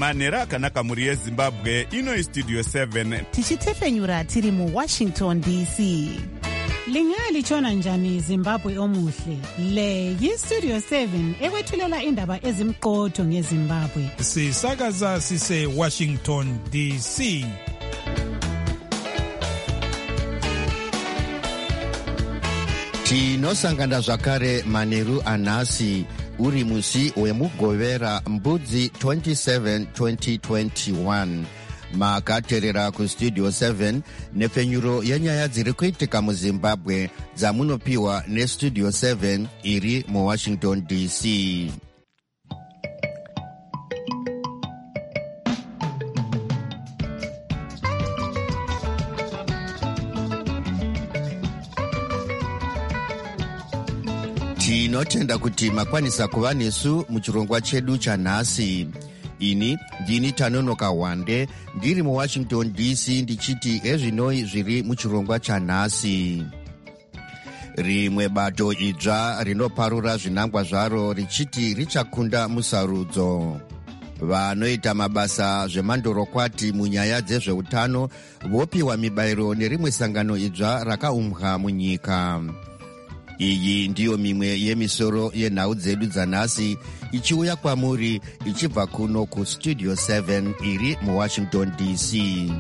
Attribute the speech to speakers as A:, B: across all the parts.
A: manhero akanaka mhuri yezimbabwe. Ino istudio 7
B: tichitefenyura tiri muWashington DC.
C: Lingalitshona njani Zimbabwe omuhle? Le yistudio 7 ekwethulela indaba ezimqotho ngeZimbabwe.
D: Sisakaza sise Washington DC.
E: Tinosangana zvakare manheru anhasi uri musi wemugovera mbudzi 27 2021. Makaterera kustudio 7 nefenyuro yenyaya dziri kuitika muZimbabwe dzamunopiwa nestudio 7 iri muWashington DC. Tinotenda kuti makwanisa kuva nesu muchirongwa chedu chanhasi. Ini ndini Tanonoka Wande ndiri muWashington DC ndichiti ezvinoi zviri muchirongwa chanhasi. Rimwe bato idzva rinoparura zvinangwa zvaro richiti richakunda musarudzo. Vanoita mabasa zvemandorokwati munyaya dzezveutano vopiwa mibayiro nerimwe sangano idzva rakaumbwa munyika. Iyi ndiyo mimwe yemisoro yenhau dzedu dzanhasi ichiuya kwamuri ichibva kuno kustudio 7 iri muWashington DC.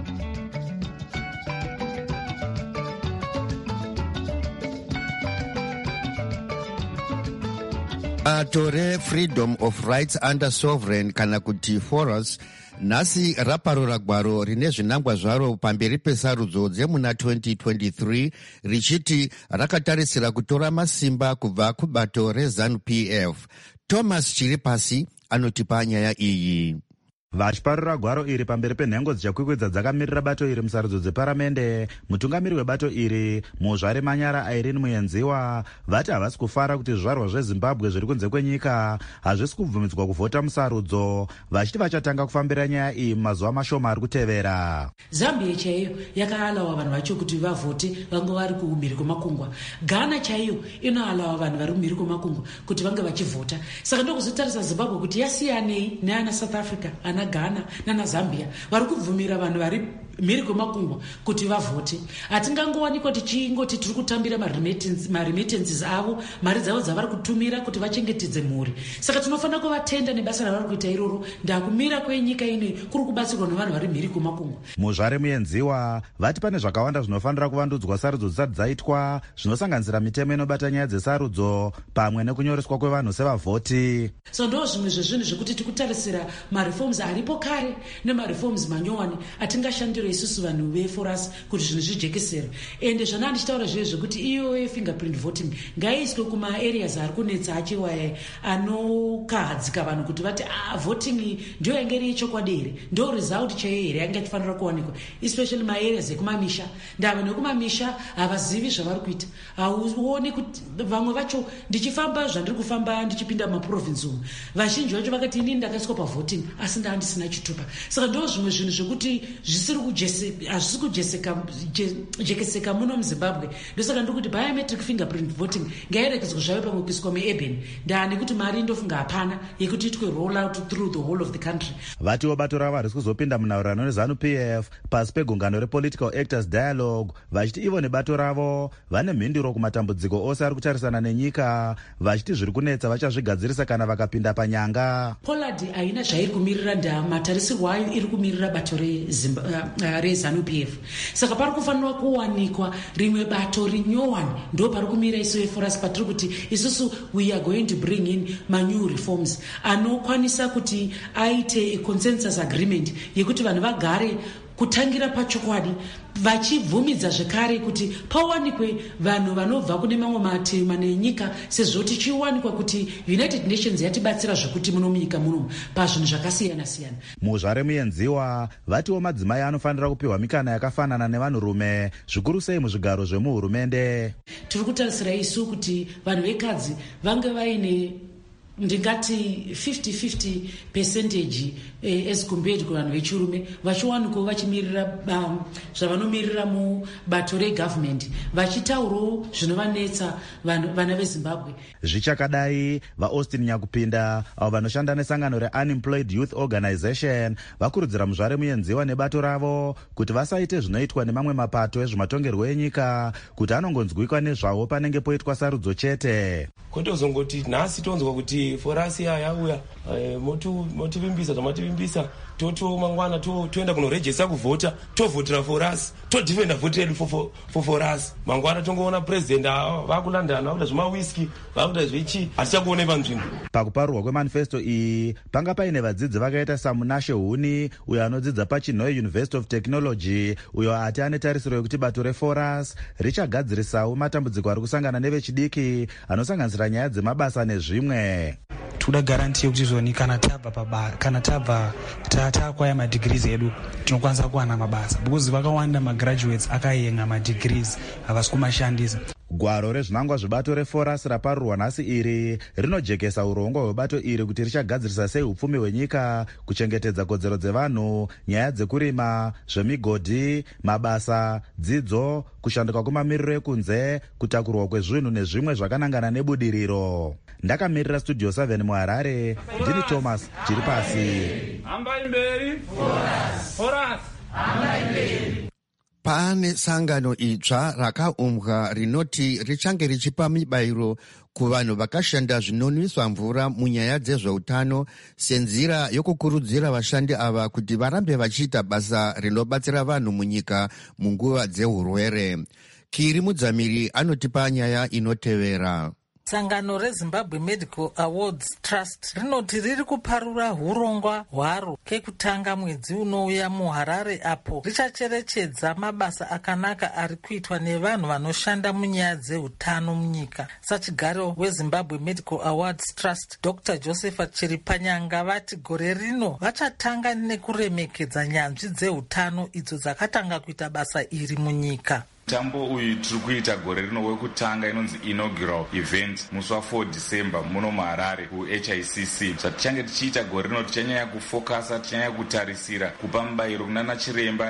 E: Bato reFreedom of Rights Under Sovereign kana kuti FORAS nhasi raparura gwaro rine zvinangwa zvaro pamberi pesarudzo dzemuna 2023 richiti rakatarisira kutora masimba kubva kubato reZANU-PF. Thomas Chiripasi anotipa nyaya iyi.
F: Vachiparura gwaro iri pamberi penhengo dzichakwikwidza dzakamirira bato iri musarudzo dzeparamende, mutungamiri webato iri Muzvare Manyara Irene Muyenziwa vati havasi kufara kuti zvizvarwa zveZimbabwe zviri kunze kwenyika hazvisi kubvumidzwa kuvhota musarudzo, vachiti vachatanga kufambira nyaya iyi mumazuva mashoma ari kutevera.
G: Zambia chaiyo yakaalawa vanhu vacho kuti vavhote vange vari kumhiri kwemakungwa. Ghana chaiyo inoalawa vanhu vari kumhiri kwemakungwa kuti vange vachivhota. Saka ndokuzotarisa Zimbabwe kuti yasiyanei neana South Africa, ana Ghana nana Zambia vari kubvumira vanhu vari mhiri kwemakungwa kuti vavhote. Hatingangowanikwa tichingoti tiri kutambira maremittances avo, mari dzavo dzavari kutumira kuti vachengetedze mhuri. Saka tinofanira kuvatenda nebasa ravari kuita iroro. Ndakumira kwenyika ine kuri kubatsirwa nevanhu vari mhiri kwemakungwa.
F: Muzvare Muyenziwa vati pane zvakawanda zvinofanira kuvandudzwa sarudzo dzisati dzaitwa, zvinosanganisira mitemo inobata nyaya dzesarudzo pamwe nekunyoreswa kwevanhu sevavhoti.
G: So ndo zvimwe zvezvinhu zvekuti tikutarisira mareforms aripo kare nemareforms manyowani atingashandira isusu vanhu veFORAS kuti zvinhu zvijekesere. Ende zvana ndichitaura zviye zvekuti iyo fingerprint voting ngaiiswe kuma-areas ari kunetsa achiwaya anokahadzika vanhu kuti vati voting ndio yange iri yechokwadi here, ndio result chaiyo here yange tifanira kuwanikwa, especially ma-areas ekumamisha. Ndava nekumamisha havazivi zvavari kuita. Hauoni kuti vamwe vacho ndichifamba zvandiri kufamba ndichipinda mumaprovince umu, vazhinji vacho vakati inini ndakaiswa pavoting asi ndandisina chitupa. Saka ndo zvimwe zvinhu zvekuti hazvisi kujekeseka muno muZimbabwe. Ndosaka ndikuti biometric fingerprint voting ngairekedzwe zvave pamwe kuiswa muurban. Ndani kuti mari ndofunga hapana yekuti itwe roll out through the whole of the country.
F: Vatiwo bato ravo harisi kuzopinda munhaurirano neZANU-PF pasi pegungano rePolitical Actors Dialogue, vachiti ivo nebato ravo vane mhinduro kumatambudziko ose ari kutarisana nenyika, vachiti zviri kunetsa vachazvigadzirisa kana vakapinda panyanga.
G: Pollard haina zvairi kumirira, matarisirwo ayo iri kumirira bato reZANU-PF. Saka pari kufanirwa kuwanikwa rimwe bato rinyowani, ndo pari kumira isu veFORAS patiri kuti isusu we are going to bring in new reforms anokwanisa kuti aite a consensus agreement yekuti vanhu vagare kutangira pachokwadi, vachibvumidza zvekare kuti pawanikwe vanhu vanobva kune mamwe matema nenyika, sezvo tichiwanikwa kuti United Nations yatibatsira zvekuti muno munyika muno pazvinhu zvakasiyana siyana.
F: Muzvare Muyenziwa vatiwo madzimai anofanira kupiwa mikana yakafanana nevanhurume, zvikuru sei muzvigaro zvemuhurumende.
G: Tiri kutarisira isu kuti vanhu vekadzi vange vaine ndingati 50-50% as compared kuvanhu vechirume vachiwanikwa vachimirira zvavanomirira mubato regovernment vachitaurawo zvinovanetsa vana vezimbabwe.
F: Zvichakadai, vaAustin Nyakupinda avo vanoshanda nesangano reUnemployed Youth Organization vakurudzira muzvare muyenziwa nebato ravo kuti vasaite zvinoitwa nemamwe mapato ezvematongerwo enyika kuti anongonzwikwa nezvavo panenge poitwa sarudzo chete.
H: Kutozongoti nhasi tonzwa kuti forasi yauya motivimbisa zvamativimbisa toto mangwana toenda kunorejesa kuvhota tovhotera forasi todhifenda vhoti redu for forasi mangwana tongoona president vakulandana vakuda zvemawiski vakuda zvechi hatichakuonei panzvimbo.
F: Pakuparurwa kwemanifesto iyi panga paine vadzidzi vakaita samunashe huni uyo anodzidza pachinhoi University of Technology uyo ati ane tarisiro yekuti bato reforasi richagadzirisawo matambudziko ari kusangana nevechidiki anosanganisira nyaya dzemabasa nezvimwe.
I: Tikuda garanti yekuti zvoni kana tabva takwaya madhigirizi edu tinokwanisa kuwana mabasa because vakawanda magraduates akayenga madhigirizi havasi kumashandisa.
F: Gwaro rezvinangwa zvebato reforasi raparurwa nhasi iri rinojekesa urongwa hwebato iri kuti richagadzirisa sei upfumi hwenyika, kuchengetedza kodzero dzevanhu, nyaya dzekurima, zvemigodhi, mabasa, dzidzo, kushanduka kwemamiriro ekunze, kutakurwa kwezvinhu nezvimwe zvakanangana nebudiriro. Ndakamirira Studio 7 muHarare, ndini Thomas Chiripasi.
E: Pane sangano idzva rakaumbwa rinoti richange richipa mibairo kuvanhu vakashanda zvinonwiswa mvura munyaya dzezveutano senzira yokukurudzira vashandi ava kuti varambe vachiita basa rinobatsira vanhu munyika munguva dzeurwere. Kiri Mudzamiri anotipa nyaya inotevera.
J: Sangano reZimbabwe Medical Awards Trust rinoti riri kuparura urongwa hwaro kekutanga mwedzi unouya muHarare apo richacherechedza mabasa akanaka ari kuitwa nevanhu vanoshanda munyaya dzeutano munyika. Sachigaro weZimbabwe Medical Awards Trust Dr. Joseph Chiripanyanga vati gore rino vachatanga nekuremekedza nyanzvi dzeutano idzo dzakatanga kuita basa iri munyika.
K: Mutambo uyu tiri kuita gore rino wekutanga inonzi inaugural event musi wa4 December muno muHarare kuHICC. Zvatichange tichiita gore rino tichanyanya kufokasa, tichanyanya kutarisira kupa mubayiro kunana chiremba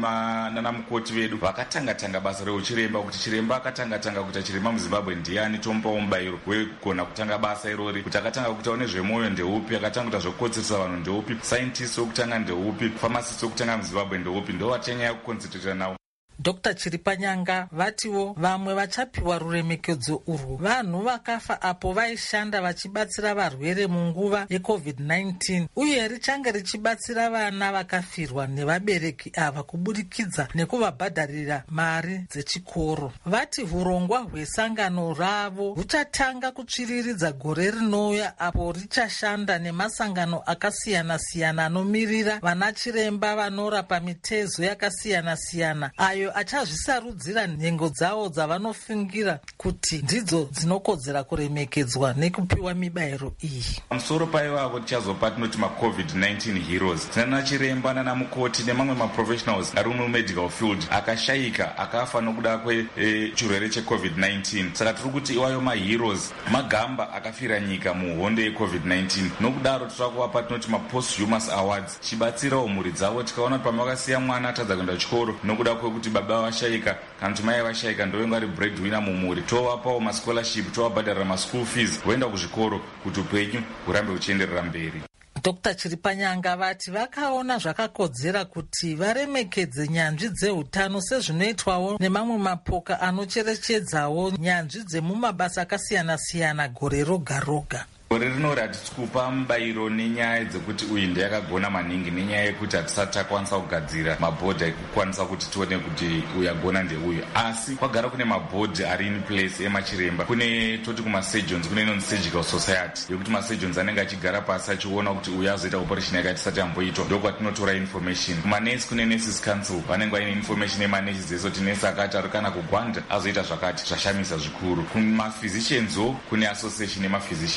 K: nana mukoti vedu vakatanga basa reuchiremba, kuti chiremba akatanga kuita chiremba muZimbabwe ndiani, tomupawo mubayiro wekugona kutanga basa irori, kuti akatanga kuitawo nezvemwoyo ndeupi, akatanga kuita zvekukotsesa vanhu ndeupi, scientist wekutanga ndeupi, pharmacist wekutanga muZimbabwe ndeupi, ndo vatichanyanya kukonzentrata nawo.
J: Dr. Chiripanyanga vatiwo vamwe vachapiwa ruremekedzo urwu vanhu vakafa apo vaishanda vachibatsira varwere munguva yeCovid-19 uye richange richibatsira vana vakafirwa nevabereki ava kubudikidza nekuvabhadharira mari dzechikoro. Vati urongwa hwesangano ravo huchatanga kutsviriridza gore rinouya apo richashanda nemasangano akasiyana-siyana anomirira vana chiremba vanorapa mitezo yakasiyana-siyana ayo achazvisarudzira nhengo dzavo dzavanofungira kuti ndidzo dzinokodzera kuremekedzwa nekupiwa mibayiro iyi.
K: Pamusoro paivavo tichazopa tinoti maCovid-19 heroes, tinana chiremba nana mukoti nemamwe maprofessionals ari mumedical field akashayika akafa nokuda kwechirwere cheCovid-19. Saka tiri kuti iwayo maheroes magamba akafira nyika muhondo yeCovid-19. Nokudaro tiri tinoti maposthumous awards, chibatsirawo mhuri dzavo. Tikaona kuti pamwe vakasiya mwana atadza kuenda kuchikoro nokuda kwekuti baba vashayika kana kuti mai vashayika ndovenge vari breadwinner mumhuri, tovapawo mascholarship, tovabhadharira maschool fees voenda kuzvikoro kuti upenyu hurambe huchienderera mberi.
J: Dr. Chiripanyanga vati vakaona zvakakodzera kuti varemekedze nyanzvi dzeutano sezvinoitwawo nemamwe mapoka anocherechedzawo nyanzvi dzemumabasa akasiyana-siyana gore roga-roga.
K: Gore rino ratisi kupa mubayiro nenyaya dzekuti uyu ndeyakagona maningi, nenyaya yekuti hatisati takwanisa kugadzira mabhodhi ekukwanisa kuti tione kuti uyu agona ndeuyu, asi kwagara kune mabhodhi ari in place emachiremba. Kune toti kumasurgeons kune inonzi surgical society yekuti masurgeons anenge achigara pasi achiona kuti uyu azoita operation yakati isati yamboitwa, ndokwatinotora information. Kumanesi kune nurses council vanenge vaine information emanesi dzese kuti nesi akati ari kana kugwanda azoita zvakati, zvashamisa zvikuru. Kumaphysicians kune association emaphysicians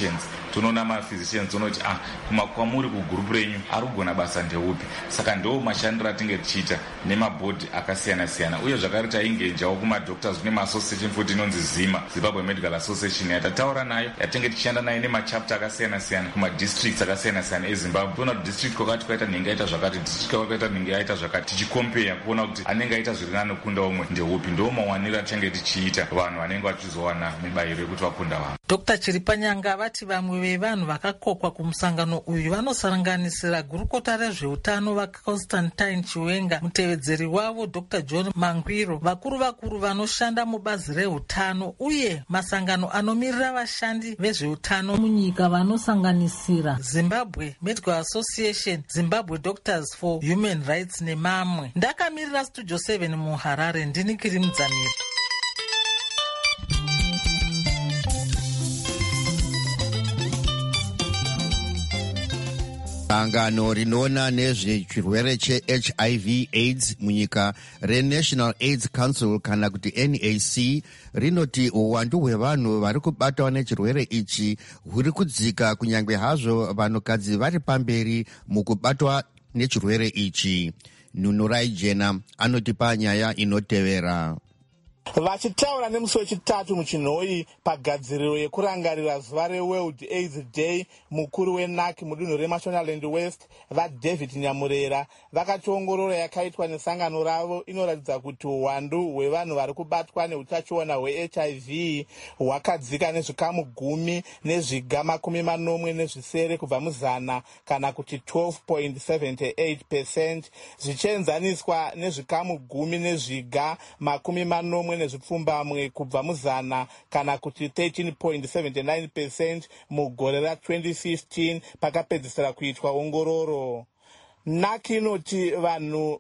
K: tonoona maphysicians tonoti kwamuri kugurupu renyu ari kugona basa ndeupi. Saka ndo mashandiro atinge tichiita nemabhodhi akasiyana-siyana, uye zvakare taingenjawo kumadoctors kune maassociation futi inonzi ZIMA, Zimbabwe Medical Association, yatataura nayo, yatinge tichishanda nayo nemachapter akasiyana-siyana kumadistricts akasiyana-siyana eZimbabwe. Toona kuti district kwakati kwaita nenge aita zvakati, district kwakaita nenge aita zvakati, tichikompeya kuona kuti anenge aita zviri nani kukunda umwe ndeupi. Ndo mawaniro atinge tichiita vanhu vanenge vachizowana mibayiro yekuti vakunda vanhu.
J: Dr. Chiripanyanga vati vamwe vevanhu vakakokwa kumusangano uyu vanosanganisira gurukota rezveutano vaConstantine Chiwenga, mutevedzeri wavo Dr. John Mangwiro, vakuru vanoshanda mubazi reutano uye masangano anomirira vashandi vezveutano munyika vanosanganisira Zimbabwe Medical Association, Zimbabwe Doctors for Human Rights nemamwe. Ndakamirira Studio 7 muHarare, ndini Kiri Mudzamiri.
E: Sangano rinoona nezvechirwere cheHIV AIDS munyika reNational AIDS Council kana kuti NAC rinoti uwandu hwevanhu vari kubatwa nechirwere ichi huri kudzika, kunyange hazvo vanhukadzi vari pamberi mukubatwa nechirwere ichi. Nunurai Jena anotipa nyaya inotevera.
L: Vachitaura nemusi wechitatu muchinhoi pagadziriro yekurangarira zuva reWorld AIDS Day, mukuru weNAC mudunhu reMashonaland West vaDavid Nyamurera vakati ongororo yakaitwa nesangano ravo inoratidza kuti uwandu hwevanhu vari kubatwa neutachiona hweHIV hwakadzika nezvikamu 10 nezviga 80 kubva muzana, kana kuti 12.78%, zvichienzaniswa nezvikamu 10 nezviga 80 nezvipfumbamwe kubva muzana, kana kuti 13.79% mugore ra2015 pakapedzisira kuitwa ongororo. NAC inoti vanhu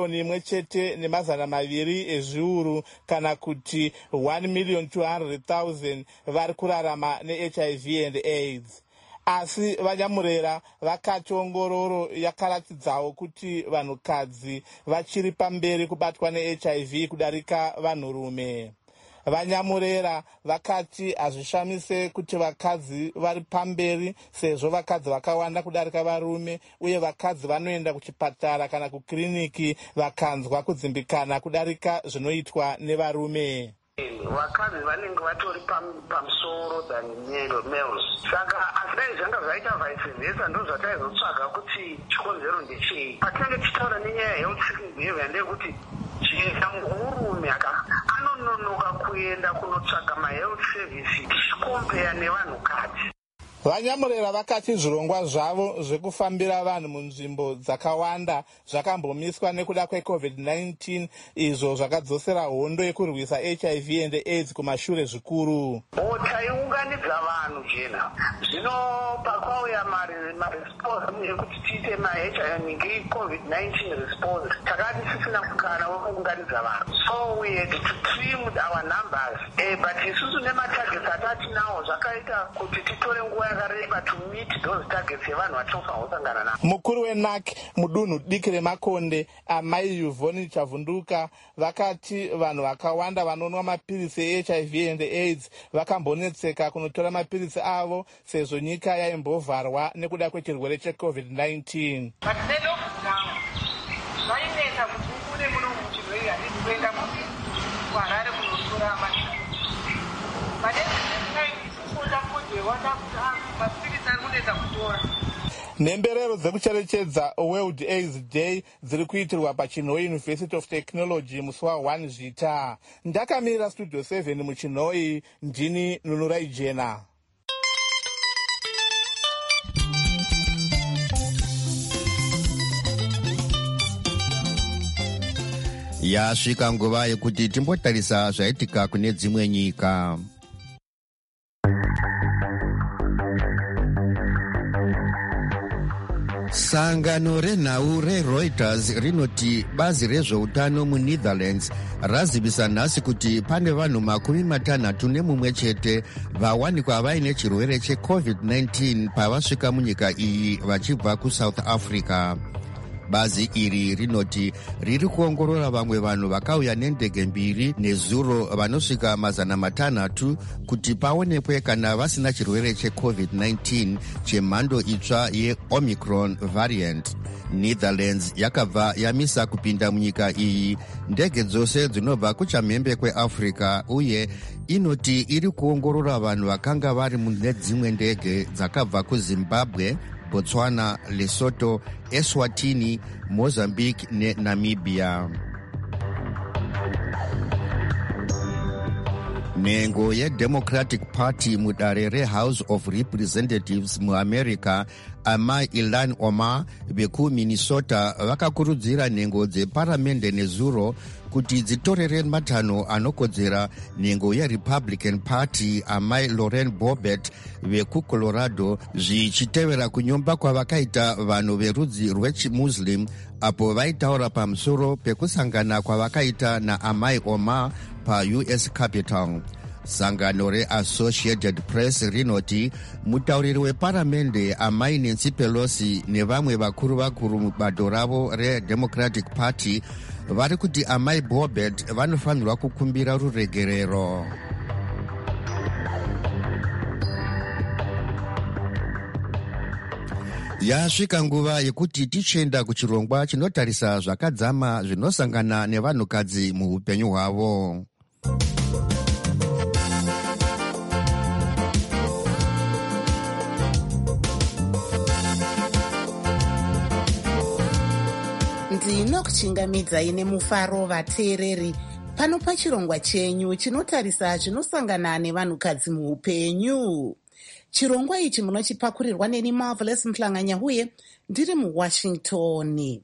L: 1,200,000 ezviuru, kana kuti 1,200,000 vari kurarama neHIV and AIDS. Asi Vanyamurera vakati ongororo yakaratidzawo kuti vanhukadzi vachiri pamberi kubatwa neHIV kudarika vanhurume. Vanyamurera vakati hazvishamise kuti vakadzi vari pamberi sezvo vakadzi vakawanda kudarika varume, uye vakadzi vanoenda kuchipatara kana kukiriniki vakanzwa kudzimbikana kudarika zvinoitwa nevarume.
M: Vakadzi vanenge vatori pamusoro than males. Saka asi zvanga zvaita vice versa, ndo zvataizotsvaga kuti chikonzero ndechei. Patinenge tichitaura nenyaya yehealth seeking behavior ndeyekuti murume anononoka kuenda kunotsvaga mahealth service tichikompeya nevanhukadzi.
L: Vanyamurera vakati zvirongwa zvavo zvekufambira vanhu munzvimbo dzakawanda zvakambomiswa nekuda kweCovid-19, izvo zvakadzosera hondo yekurwisa HIV and AIDS kumashure zvikuru.
M: Taiunganidza vanhu jena, zvino pakwauya maresponse ekuti tiite COVID-19 response, takati tisina mukana wekuunganidza vanhu, so we had to trim our numbers, but isusu nematargets atatinawo zvakaita kuti titore nguva yakareba to meet those targets yevanhu vatofanira kusangana navo.
L: Mukuru weNAC mudunhu diki reMakonde, Amai Yvonne Chavunduka, vakati vanhu vakawanda vanonwa mapirisi eHIV and AIDS vakambonetseka kunotora mapirisi avo sezvo nyika yaimbovharwa nekuda kwechirwere cheCovid-19.
M: Zvainetsa kuti ukune muno muchirwere handisi kuenda kuHarare kunotora mapirisi.
L: Nemberero dzekucherechedza World AIDS Day dziri kuitirwa paChinhoi University of Technology musi wa1 Zvita. Ndakamirira Studio 7 muChinhoi, ndini Nunurai Jena.
E: Yasvika nguva yekuti timbotarisa zvaitika kune dzimwe nyika. Sangano renhau reReuters rinoti bazi rezveutano muNetherlands razivisa nhasi kuti pane vanhu 61 chete vawanikwa vaine chirwere cheCovid-19 pavasvika munyika iyi vachibva kuSouth Africa. Bazi iri rinoti riri kuongorora vamwe vanhu vakauya nendege mbiri nezuro vanosvika 500 kuti paonekwe kana vasina chirwere cheCovid-19 chemhando itsva yeOmicron variant. Netherlands yakabva yamisa kupinda munyika iyi ndege dzose dzinobva kuchamhembe kweAfrica uye inoti iri kuongorora vanhu vakanga vari mune dzimwe ndege dzakabva kuZimbabwe, Botswana, Lesotho, Eswatini, Mozambique neNamibia. Nhengo yeDemocratic Party mudare reHouse of Representatives muAmerica, Amai Ilhan Omar vekuMinnesota vakakurudzira nhengo dzeparamende nezuro kuti dzitorere matanho anokodzera nhengo yeRepublican Party Amai Lauren Boebert vekuColorado zvichitevera kunyomba kwavakaita vanhu verudzi rwechimuslim apo vaitaura pamusoro pekusangana kwavakaita naAmai Omar paUS Capitol. Sangano reAssociated Press rinoti mutauriri weparamende Amai Nancy Pelosi nevamwe vakuru mubato ravo reDemocratic Party vari kuti Amai Boebert vanofanirwa kukumbira ruregerero. Yasvika nguva yekuti tichenda kuchirongwa chinotarisa zvakadzama zvinosangana nevanhukadzi muupenyu hwavo.
B: Ndinokuchingamidzai nemufaro vateereri pano pachirongwa chenyu chinotarisa zvinosangana nevanhukadzi muupenyu. Chirongwa ichi munochipakurirwa neni Marvelous Mhlanganya uye ndiri muWashington.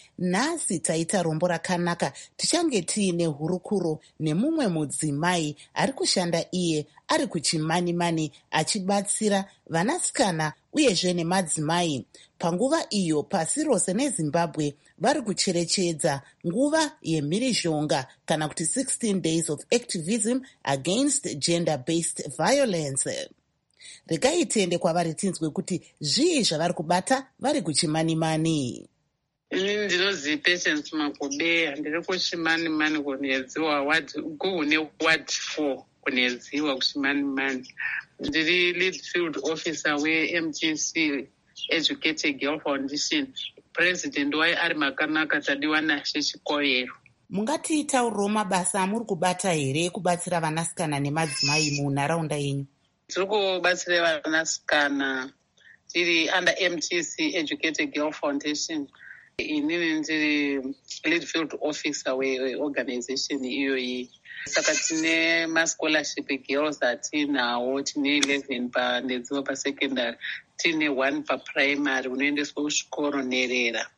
B: Nhasi taita rombo rakanaka, tichange tiine hurukuro nemumwe mudzimai ari kushanda iye ari kuchimani-mani achibatsira vanasikana uyezve nemadzimai panguva iyo pasi rose neZimbabwe vari kucherechedza nguva yemhirizhonga kana kuti 16 days of activism against gender-based violence. Regai tiende kwavari tinzwe kuti zvii zvavari kubata vari kuchimani-mani.
N: Inini ndinozi Patience Makobe, ndiri kuchimani-mani kunedziwa kuhune ward 4 kunedziwa kuchimani-mani. Ndiri lead field officer weMTC Educated Girl Foundation. President wayo ari Makanaka Tadiwa Nashe Chikoyero.
B: Mungatiitauriro mabasa amuri kubata here kubatsira vanasikana nemadzimai munharaunda yenyu?
N: Tiri kubatsira vanasikana tiri under MTC Educated Girl Foundation. Inini ndiri lead field officer weorganization iyoyi. Saka tine mascholarship girls atinawo, tine 11 panedziwa pasecondary, tine 1 paprimary unoendeswa kuchikoro nerera.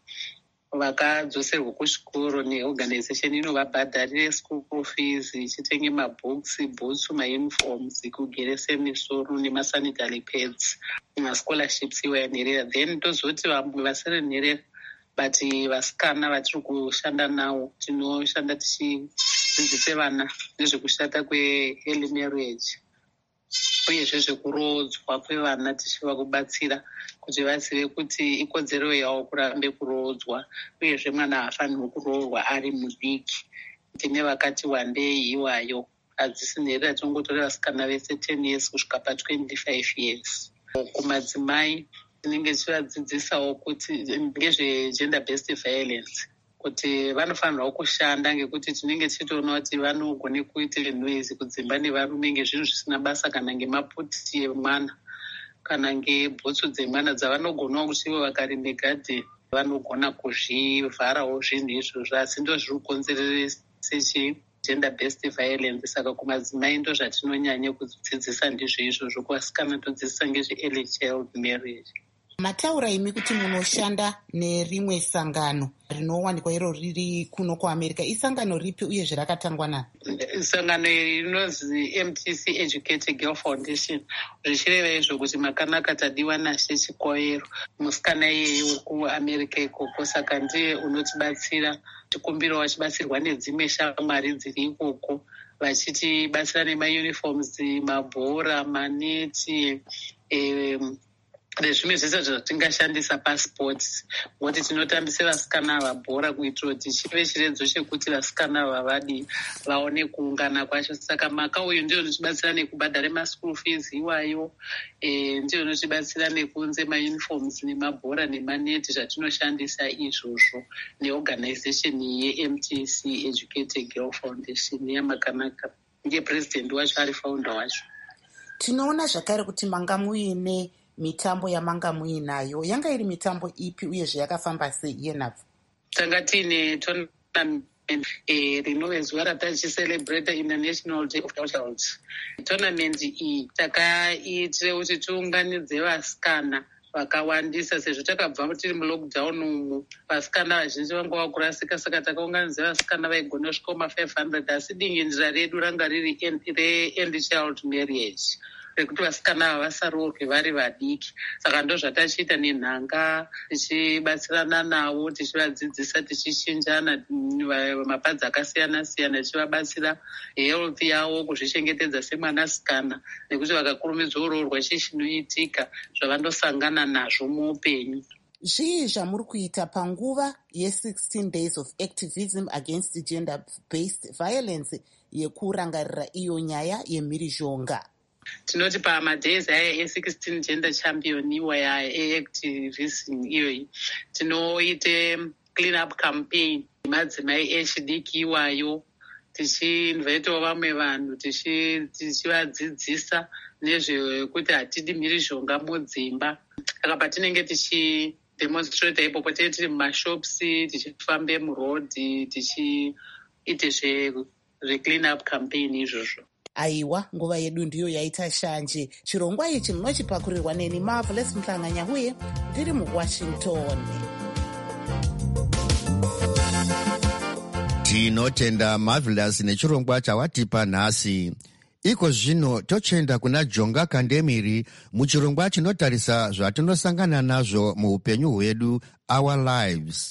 N: Vakadzoserwa kuchikoro neorganization inovabhadharire school fees, ichitenge mabooks, boots, mauniforms, kugerese misoro nemasanitary pads, mascholarships iwaya nerera. Then tozoti vamwe vasiri nerera but vasikana vatiri kushanda navo tinoshanda tichidzidzise vana nezvekushata kweearly marriage uyezve zvekurodzwa kwevana tichiva kubatsira kuti vazive kuti ikodzero yavo kurambe kurodzwa uyezve mwana haafanirwi kuroorwa ari mudiki. Tine vakati wandei iwayo hadzisi nherera tongotora vasikana vese 10 years kusvika pa25 years. Kumadzimai tinenge tichivadzidzisawo kuti ngezvegender based violence kuti vanofanirwa kushanda ngekuti tinenge tichitoona kuti vanogone kuita noise kudzimba nevarume ngezvinhu zvisina basa kana ngemaputi emwana kana ngebhutsu dzemwana dzavanogonawo kuti ivo vakarime gadheni vanogona kuzvivharawo zvinhu izvozvo, asi ndo zviri kukonzerese gender based violence. Saka kumadzimai ndo zvatinonyanya kudzidzisa ndizvo izvozvo, kuvasikana todzidzisa ngezve-early child marriage.
B: Mataura imi kuti munoshanda nerimwe sangano rinowanikwa iro riri kuno kuAmerica. Isangano ripi uye zvirakatangwa nani?
N: Sangano iri rinozi MTC Educated Girl Foundation. Zvichireva izvo kuti Makanaka Tadiwa Nashe Chikoyero musikana iyeyo kuAmerica ikoko, saka ndiye unotibatsira. Tikumbirawo vachibatsirwa nedzimwe shamwari dziri ikoko vachitibatsira nemauniforms, mabhora, maneti, nezvimwe zvese zvatingashandisa pasports, kuti tinotambisa vasikana ava bhora kuitira kuti chive chiredzo chekuti vasikana ava vaone kuungana kwacho. Saka maka uyu ndio unotibatsira nekubhadhara maschool fees iwayo, ndio unotibatsira nekunze mauniforms nemabhora nemaneti zvatinoshandisa izvozvo, neorganization yeMTC Educated Girl Foundation yamakanaka. Ndiye president wacho ari founder wacho.
B: Tinoona zvakare kuti manga muine mitambo yamanga muinayo, yanga iri mitambo ipi uyezve yakafamba sei yenhabvu?
N: Tanga tiine tournament rinove zuva ratachicelebrate International Day of Child. Tournament iyi takaitire kuti tiunganidze vasikana vakawandisa, sezvo takabva tiri mulockdown umu vasikana vazhinji vanga vakurasika, saka takaunganidza vasikana vaigona kusvika 500, asi dingindira redu ranga riri re-end child marriage, rekuti vasikana ava vasaroorwe vari vadiki. Saka ndo zvatachiita nenhanga, tichibatsirana navo, tichivadzidzisa, tichichinjana mapadzi akasiyana siyana, tichivabatsira health yavo, kuzvichengetedza semwanasikana, nekuti vakakurumidzwa uroorwa chii chinoitika, zvavandosangana nazvo muupenyu.
B: Zvii zvamuri kuita panguva ye16 days of activism against gender-based violence yekurangarira iyo nyaya yemhirizhonga?
N: Tinoti pamadhays aya e16 gender champion iwaya eactivism iyoyi, tinoite clean up campaign madzimai echidiki iwayo, tichiinvitawo vamwe vanhu, tichivadzidzisa nezvekuti hatidi mhirizhonga mudzimba. Saka patinenge tichidemonstrate ipopo tinenge tiri mumashops, tichifambe murodhi, tichiite zve-clean up campaign izvozvo.
B: Aiwa, nguva yedu ndiyo yaita shanje. Chirongwa ichi munochipakurirwa neni Marvelous Mhlanganya huye ndiri muWashington.
E: Tinotenda Marvelous nechirongwa chawatipa nhasi. Iko zvino tochenda kuna Jonga Kandemiri muchirongwa chinotarisa zvatinosangana nazvo muupenyu hwedu, Our Lives.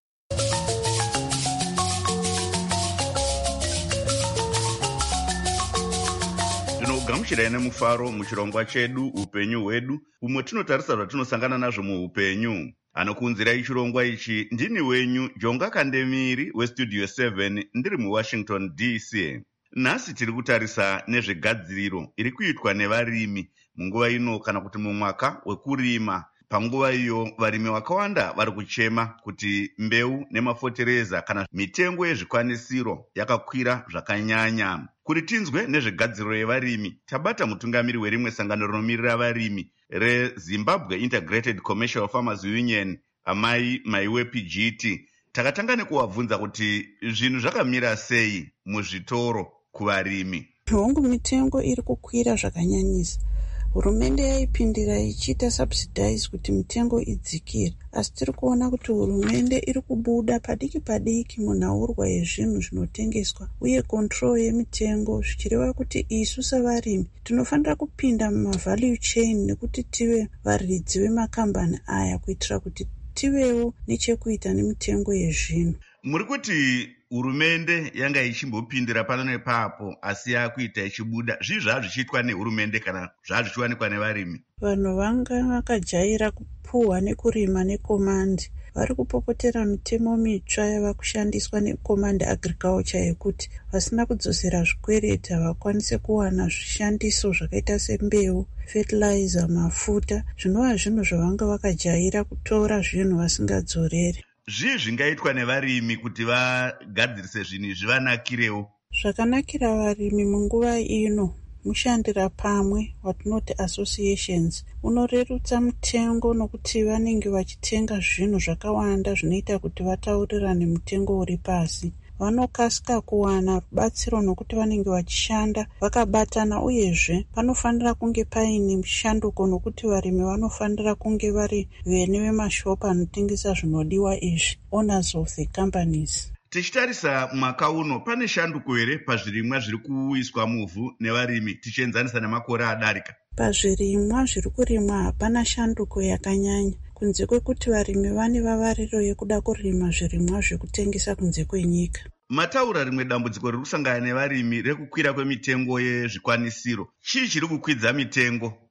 O: Gamuchirai nemufaro muchirongwa chedu upenyu hwedu, umwe tinotarisa zvatinosangana nazvo muupenyu. Anokunzirai chirongwa ichi ndini wenyu Jonga Kandemiri westudio 7 ndiri muWashington DC. Nhasi tiri kutarisa nezvegadziriro iri kuitwa nevarimi munguva ino kana kuti mumwaka wekurima. Panguva iyo varimi vakawanda vari kuchema kuti mbeu nemafotereza kana mitengo yezvikwanisiro yakakwira zvakanyanya. Kuti tinzwe nezvegadziriro yevarimi, tabata mutungamiri werimwe sangano rinomirira varimi reZimbabwe Integrated Commercial Farmers Union, amai Maiwe PGT. Takatanga nekuvabvunza kuti zvinhu zvakamira sei muzvitoro kuvarimi.
P: Hongu, mitengo iri kukwira zvakanyanyisa. Hurumende yaipindira ichiita subsidize kuti mitengo idzikire, asi tiri kuona kuti hurumende iri kubuda padiki padiki munhaurwa yezvinhu zvinotengeswa uye control yemitengo, zvichireva kuti isu savarimi tinofanira kupinda mumavalue chain nekuti tive varidzi vemakambani aya kuitira kuti tivewo nechekuita nemitengo yezvinhu.
O: Muri kuti hurumende yanga ichimbopindira pano nepapo asi yakuita ichibuda, zvii zvichiitwa nehurumende kana zvichiwanikwa nevarimi?
P: Vanhu vanga vakajaira kupuhwa nekurima nekomandi vari kupopotera mitemo mitsva yava kushandiswa nekomandi agriculture yekuti vasina kudzosera zvikwereti vakwanise kuwana zvishandiso zvakaita sembeu, fertilizer, mafuta, zvinova zvinhu zvavanga vakajaira kutora zvinhu vasingadzorere.
O: Zvii zvingaitwa nevarimi kuti vagadzirise zvinhu izvi vanakirewo?
P: Zvakanakira varimi munguva ino mushandira pamwe, watinoti associations, unorerutsa mutengo nokuti vanenge vachitenga zvinhu zvakawanda zvinoita kuti vataurirane mutengo uri pasi. Vanokasika kuwana rubatsiro nokuti vanenge vachishanda vakabatana, uyezve panofanira kunge paine mushanduko nokuti varimi vanofanira kunge vari vene vemashopu anotengesa zvinodiwa izvi, owners of the companies.
O: Tichitarisa mwaka uno, pane shanduko here pazvirimwa zviri kuiswa muvhu nevarimi tichienzanisa nemakore adarika?
P: Pazvirimwa zviri kurimwa hapana shanduko yakanyanya, kunze kwekuti varimi vane vavariro yekuda kurima zvirimwa zvekutengesa kunze kwenyika.
O: Mataura rimwe dambudziko riri kusangana nevarimi rekukwira kwemitengo yezvikwanisiro. Chii chiri kukwidza mitengo?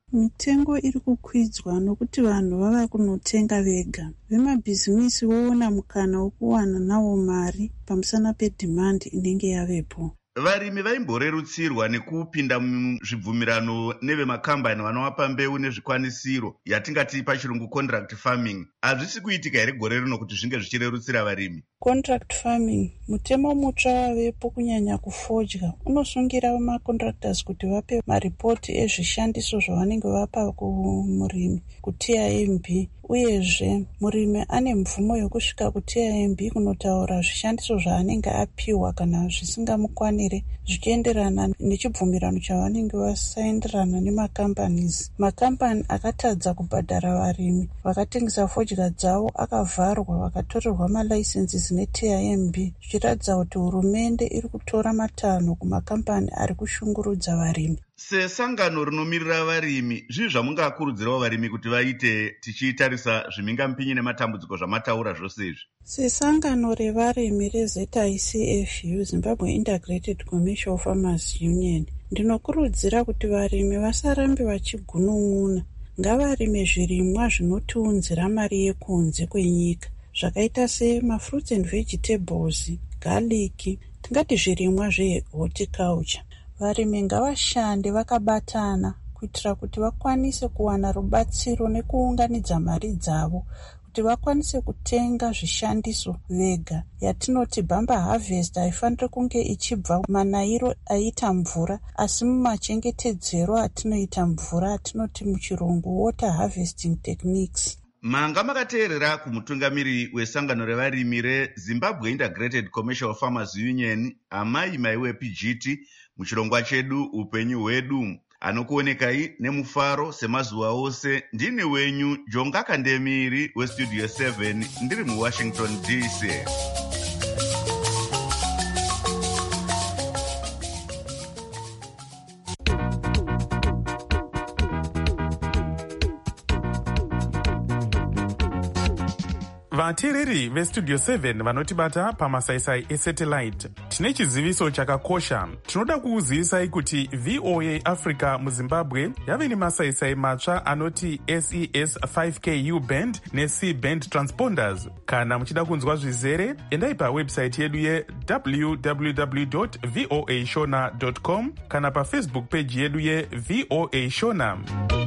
P: Mitengo iri kukwidzwa nokuti vanhu vava kunotenga vega. Vemabhizimisi voona mukana wokuwana nawo mari pamusana pedhimandi inenge yavepo.
O: Varimi vaimborerutsirwa nekupinda muzvibvumirano nevemakambani vanovapa mbeu nezvikwanisiro yatingati pachirungu contract farming. Hazvisi kuitika here gore rino kuti zvinge zvichirerutsira varimi?
P: Contract farming mutemo mutsva wavepo kunyanya kufodya unosungira vamacontractors kuti vape maripoti ezvishandiso zvavanenge vapa kumurimi kuTIMB. Uyezve murimi ane mvumo yokusvika kuTIMB kunotaura zvishandiso zvaanenge apiwa kana zvisingamukwanire zvichienderana nechibvumirano chavanenge vasaindirana nemacompanies. Makambani akatadza kubhadhara varimi vakatengesa fodya dzavo akavharwa vakatorerwa malaisenses neTIMB, zvichiratidza kuti hurumende iri kutora matanho kumakambani ari kushungurudza varimi.
O: Sesangano rinomirira varimi, zvii zvamungakurudzirawo varimi kuti vaite tichitarisa zvimhingamupinyi nematambudziko zvamataura zvose izvi?
P: Sesangano revarimi reZICFU, Zimbabwe Integrated Commercial Farmers Union, ndinokurudzira kuti varimi vasarambe vachigunun'una. Ngavarime zvirimwa zvinotiunzira mari yekunze kwenyika, zvakaita semafruits and vegetables, garlic, tingati zvirimwa zvehorticulture. Varimi ngavashande vakabatana kuitira kuti vakwanise kuwana rubatsiro nekuunganidza mari dzavo kuti vakwanise kutenga zvishandiso vega. Yatinoti bamba harvest haifaniri kunge ichibva manairo aita mvura, asi mumachengetedzero atinoita mvura, atinoti muchirungu water harvesting techniques.
O: Manga makateerera kumutungamiri wesangano revarimi reZimbabwe Integrated Commercial Farmers Union, Amai Maiwe PGT, muchirongwa chedu upenyu hwedu. Anokuonekai nemufaro semazuva ose. Ndini wenyu Jonga Kandemiri weStudio 7 ndiri muWashington DC.
A: Vateereri veStudio 7 vanotibata pamasaisai esatellite, tine chiziviso chakakosha. Tinoda kukuzivisai kuti VOA Africa muZimbabwe yave nemasaisai matsva anoti SES 5Ku band neC band transponders. Kana muchida kunzwa zvizere, endai pawebsite yedu ye.www.voashona.com kana pafacebook page yedu ye-VOA Shona.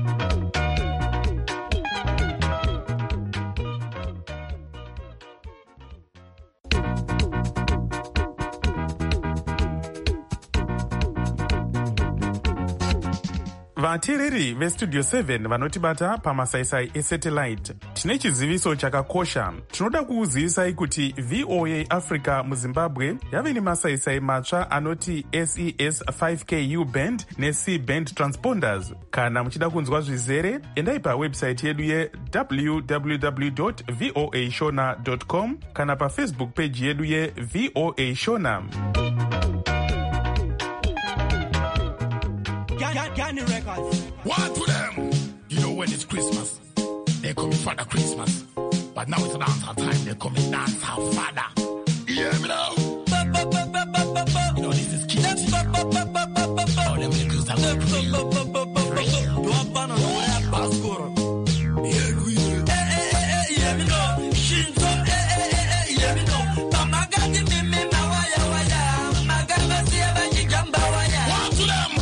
A: Vateereri veStudio 7 vanotibata pamasaisai esatellite, tine chiziviso chakakosha. Tinoda kukuzivisai kuti VOA Africa muZimbabwe yave nemasaisai matsva anoti SES 5Ku band neC band transponders. Kana muchida kunzwa zvizere, endai pawebsite yedu ye.www.voashona.com kana pafacebook page yedu ye-VOA Shona.
Q: Gani Records. What to them? You know when it's Christmas, they call me Father Christmas. But now it's dancehall time, they call me Dancehall Father. You hear me now? You know this is Kitty. Oh, them niggas are real. Do a banner on that passport. Yeah, we do. Yeah, me know. Shinzo, yeah, me know. Mama got the mimi, my waya. Mama got my silver, you jump waya. What to them?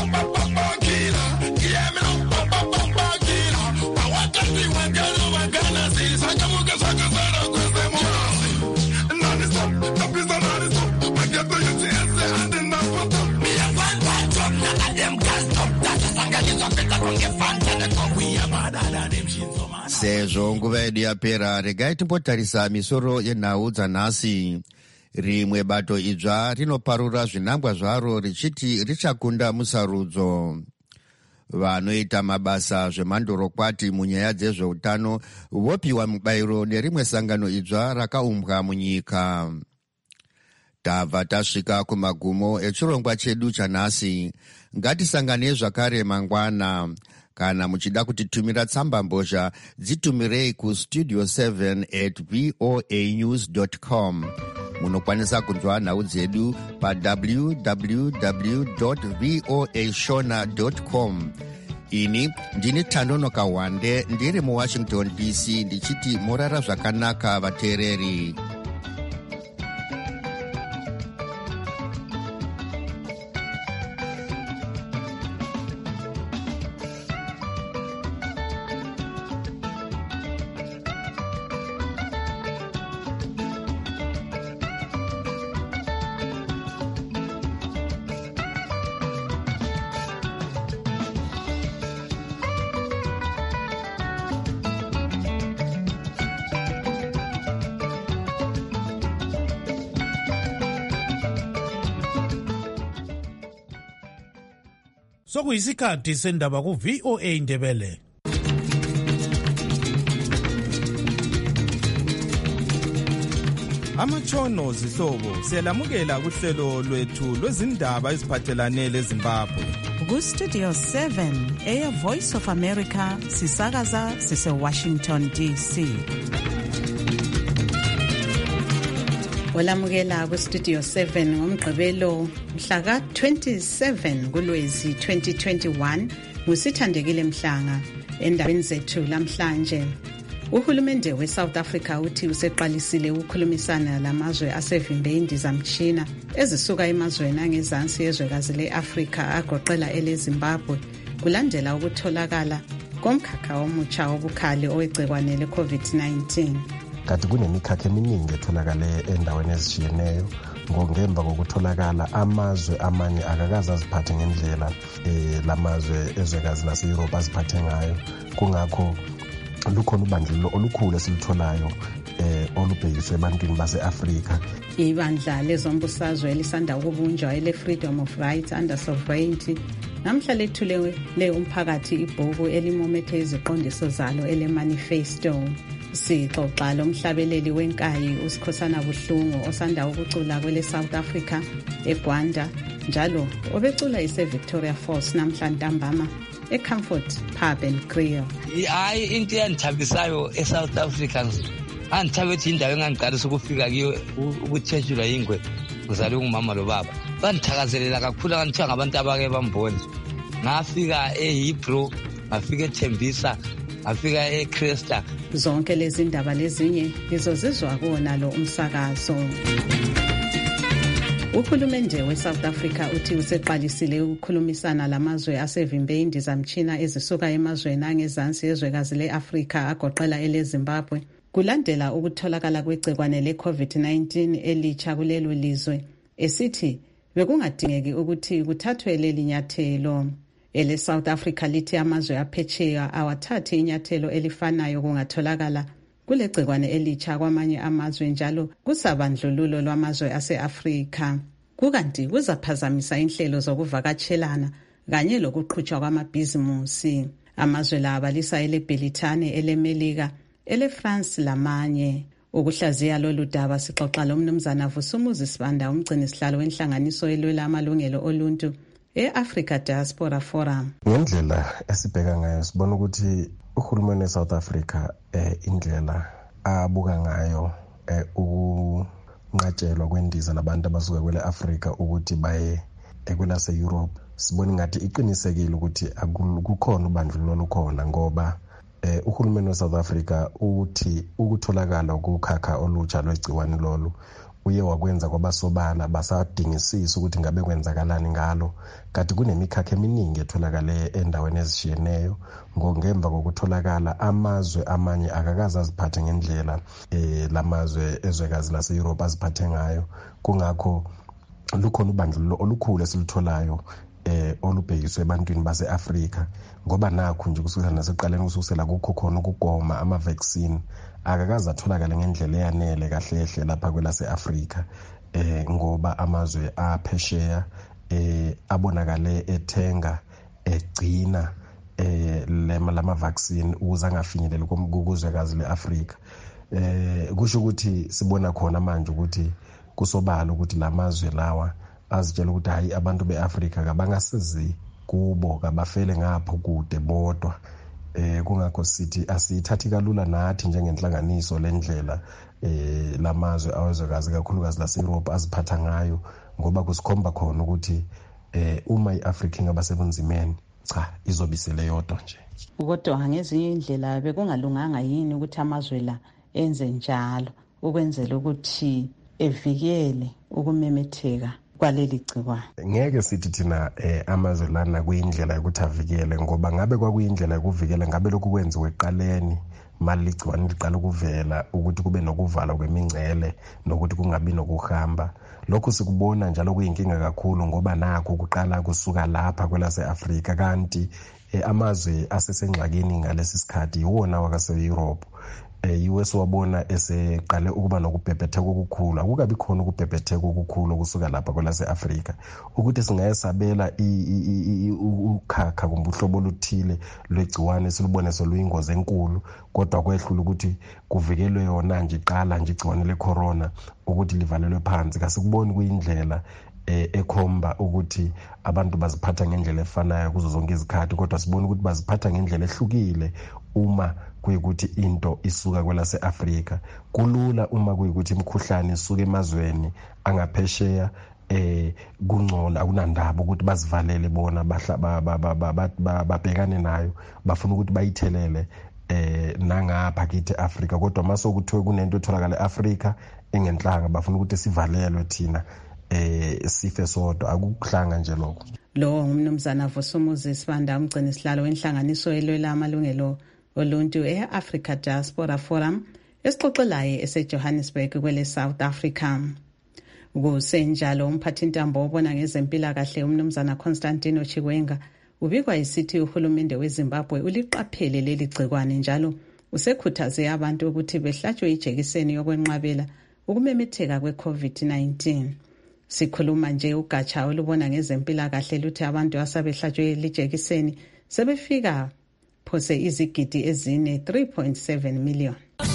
E: Sezvo nguva yedu yapera, regai timbotarisa misoro yenhau dzanhasi. Rimwe bato idzva rinoparura zvinangwa zvaro richiti richakunda musarudzo. Vanoita mabasa zvemandorokwati munyaya dzezveutano vopiwa mubayiro nerimwe sangano idzva rakaumbwa munyika. Tabva tasvika kumagumo echirongwa chedu chanhasi. Ngatisanganei zvakare mangwana. Kana muchida kutitumira tsamba mbozha, dzitumirei kustudio7@voanews.com. Munokwanisa kunzwa nhau dzedu pa www.voashona.com. ini ndini Thando Kawande ndiri muWashington DC ndichiti morara zvakanaka vateereri.
D: Sokuyisikhathi sendaba ku VOA Ndebele.
R: Amatshono zihlobo siyalamukela kuhlelo lwethu lwezindaba eziphathelane leZimbabwe.
S: Ku-Studio 7 Air Voice of America sisakaza sise Washington DC. Olamukela ku-Studio 7 ngomgqibelo mhla ka-27 kuLwezi 2021 ngusithandekile Mhlanga. Endabeni zethu lamhlanje, uhulumende we-South Africa uthi useqalisile ukukhulumisana lamazwe asevimbe indizamtshina ezisuka emazweni angezansi yezwekazi le-Afrika agoqela eleZimbabwe kulandela ukutholakala komkhakha omutsha wobukhali owegcikwane le-COVID-19.
T: Kanti kunemikhakha eminingi etholakale endaweni ezishiyeneyo ngemva kokutholakala amazwe amanye akakaze aziphathe ngendlela lamazwe ezwekazi lase-Europe aziphathe ngayo. Kungakho lukhona ubandlululo olukhulu esilitholayo olubhekiswe ebantwini base-Afrika.
S: Ibandla lezombusazwe elisanda ukubunjwa ele-Freedom of Rights Under Sovereignty namhla lethulele umphakathi ibhuku elimomethe iziqondiso zalo ele-manifesto. Sixoxa lomhlabeleli wenkayi uSikhosana Buhlungu osanda ukucula kwele South Africa eGwanda njalo obecula ise-Victoria Falls namhla ntambama eComfort Pub and Grill.
U: Hayi into eyandithabisayo eSouth Africa andithabethi indawo engangiqalisa ukufika kiyo ukuthetshulwa yingwe ngizalwe ngumama lobaba. Bandithakazelela kakhulu kanthiwa ngabantu abake bambona. Ngafika eHebrew, ngafika eThembisa, ngafika eChrista.
S: Zonke lezi ndaba lezinye lizozizwa kuwona lo umsakazo. Uhulumende we-South Africa uthi useqalisile ukukhulumisana lamazwe asevimbe indizamtshina ezisuka emazweni angezansi yezwekazi le-Afrika agoqela eleZimbabwe kulandela ukutholakala kwegcikwane le-COVID-19 elitsha kulelo lizwe, esithi bekungadingeki ukuthi kuthathwe leli nyathelo. Ele-South Africa lithi amazwe aphetsheya awathathe inyathelo elifanayo kungatholakala kule gcikwane elitsha kwamanye amazwe njalo kusabandlululo lwamazwe ase-Afrika. Kukanti kuzaphazamisa inhlelo zokuvakatshelana kanye lokuqhutshwa kwamabhizimusi. Amazwe la abalisa ele-Britane, ele-Melika, ele-France lamanye. Ukuhlaziya lolu daba sixoxa lomnumzana Vusumuzi Sibanda, umgcini sihlalo wenhlanganiso elwela amalungelo oluntu e-Africa Diaspora Forum.
T: Ngendlela esibheka ngayo sibona ukuthi uhulumeni we-South Africa indlela abuka ngayo ukunqatshelwa kwendiza labantu abasuka kwele Africa ukuthi baye kwelase-Europe, sibona ngathi iqinisekile ukuthi kukhona ubandlululo olukhona ngoba uhulumeni we-South Africa uthi ukutholakala ukukhakha olutsha lwegciwane lolu uye wakwenza kwabasobala basadingisisa ukuthi ngabe kwenzakalani ngalo. Kanti kunemikhakha eminingi etholakale endaweni ezishiyeneyo ngemva kokutholakala amazwe amanye akakaze aziphathe ngendlela lamazwe ezwekazi lase-Europe aziphathe ngayo. Kungakho lukhona ubandlululo olukhulu esilitholayo olubhekiswe ebantwini base-Afrika ngoba nakho nje kusukela nasekuqaleni kusukusela kukho khona ukugoma ama-vaccine akakaze atholakale ngendlela eyanele kahle lapha kwelase-Afrika ngoba amazwe aphesheya abonakale ethenga egcina lama-vaccine ukuze angafinyeleli kuzwekazi le-Afrika. Kusho ukuthi sibona khona manje ukuthi kusobala ukuthi lamazwe lawa azitshela ukuthi hayi abantu be-Afrika kabangasizi kubo kabafele ngapho kude bodwa. Kungakho sithi asithathi kalula nathi njengenhlanganiso lendlela lamazwe awezwekazi kakhulukazi lase-Europe aziphatha ngayo ngoba kusikhomba khona ukuthi uma i-Afrika ingaba sebunzimeni cha izobisele yodwa nje.
S: Kodwa ngezinye indlela bekungalunganga yini ukuthi amazwe la enze njalo ukwenzela ukuthi evikele ukumemetheka kwaleli gciwane?
T: Ngeke sithi thina amazwe lana kuyindlela yokuthi avikele, ngoba ngabe kwakuyindlela yokuvikela ngabe lokhu kwenziwe eqaleni mali ligciwane liqala ukuvela ukuthi kube nokuvala kwemingcele nokuthi kungabi nokuhamba. Lokhu sikubona njalo kuyinkinga kakhulu ngoba nakho ukuqala kusuka lapha kwelase-Afrika, kanti amazwe asesengxakini ngalesi sikhathi yiwona wakase-Europe. US wabona eseqale ukuba nokubhebhetheka okukhulu. Akukabi khona ukubhebhetheka okukhulu okusuka lapha kwelase-Afrika ukuthi singayesabela ukhakha kumbe uhlobo oluthile lwegciwane silubone soluyingozi enkulu, kodwa kwehlula ukuthi kuvikelwe yona nje iqala nje igciwane le-corona ukuthi livalelwe phansi. Kasikuboni kuyindlela ekhomba ukuthi abantu baziphatha ngendlela efanayo kuzo zonke izikhathi, kodwa sibona ukuthi baziphatha ngendlela ehlukile uma kuyikuthi into isuka kwelase-Afrika. Kulula uma kuyikuthi imkhuhlane isuka emazweni angaphesheya kungcono akunandaba ukuthi bazivalele bona babhekane nayo, bafuna ukuthi bayithelele nangapha kithi Afrika. Kodwa mase ukuthiwe kunento etholakala e-Afrika engenhlanga bafuna ukuthi sivalelwe thina sife sodwa. Akukuhlanga nje lokho.
S: Lo ngumnumzana Vusumuzi Sibanda, umgcini sihlalo wenhlanganiso elwela amalungelo oluntu e-Africa Diaspora Forum esixoxelayo eseJohannesburg kwele South Africa. Kusenjalo umphathintambo obona ngezempilakahle umnumzana Constantino Chigwenga ubikwa isithi uhulumende weZimbabwe uliqaphele leli gcikwane njalo usekhuthaze abantu ukuthi behlatshwe ijekiseni yokwenqabela ukumemetheka kwe-COVID-19. Sikhuluma nje ugatsha olubona ngezempilakahle luthi abantu asabehlatshwe lijekiseni sebefika phose izigidi ezine 3.7 million.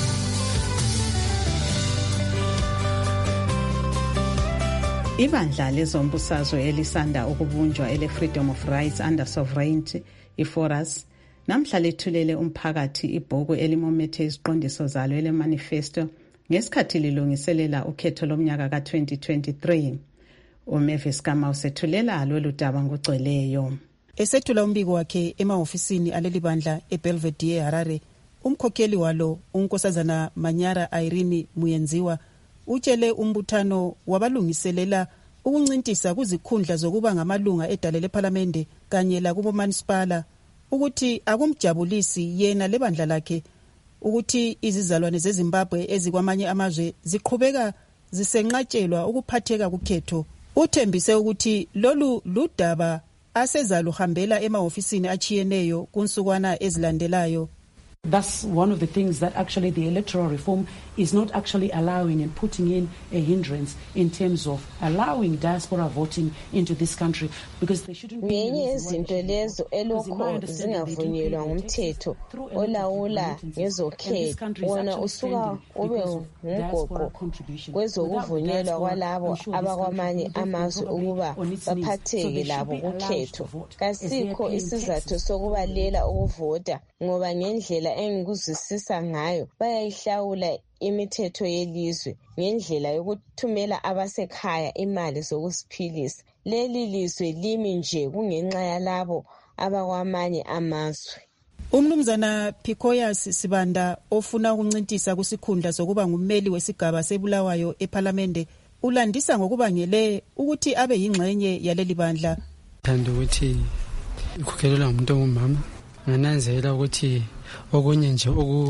S: Ibandla lezombusazwe elisanda ukubunjwa ele-Freedom of Rights Under Sovereignty, iFORAS, namhla lethulele umphakathi ibhuku elimomethe isiqondiso zalo ele-manifesto ngesikhathi lilungiselela ukhetho lomnyaka ka-2023. uMavis Kama usethulela lolu daba ngogcweleyo.
C: Esethula umbiko wakhe emahofisini aleli bandla eBelvedere Harare, umkhokheli walo uNkosazana Manyara Irene Muyenziwa utshele umbuthano wabalungiselela ukuncintisa kuzikhundla zokuba ngamalunga edale leParliament kanye la kubomanisipala ukuthi akumjabulisi yena lebandla lakhe ukuthi izizalwane zeZimbabwe ezikwamanye amazwe ziqhubeka zisenqatshelwa ukuphatheka kukhetho. Uthembise ukuthi lolu ludaba asezaluhambela emahofisini achiyeneyo kunsukwana ezilandelayo.
G: That's one of the things that actually the electoral reform is not actually allowing and putting in a hindrance in terms of allowing diaspora voting into this country, because they shouldn't be
V: izinto lezo elokho zingavunyelwa ngumthetho olawula ngezokhetho wona usuka ube ngumgoqo kwezokuvunyelwa kwalabo abakwamanye amazwe ukuba baphatheke labo kukhetho. Kasikho isizathu sokubalela ukuvota ngoba ngendlela engikuzwisisa ngayo bayayihlawula imithetho yelizwe ngendlela yokuthumela abasekhaya imali zokusiphilisa. Leli lizwe limi nje kungenxa yalabo abakwamanye amazwe.
C: Umnumzana Pikoyas Sibanda ofuna ukuncintisa kusikhundla sokuba ngummeli wesigaba sebulawayo eParliament ulandisa ngokubangele ukuthi abe yingxenye yaleli bandla.
W: Thanda ukuthi ikhokhelwa umuntu ongumama, ngananzela ukuthi okunye nje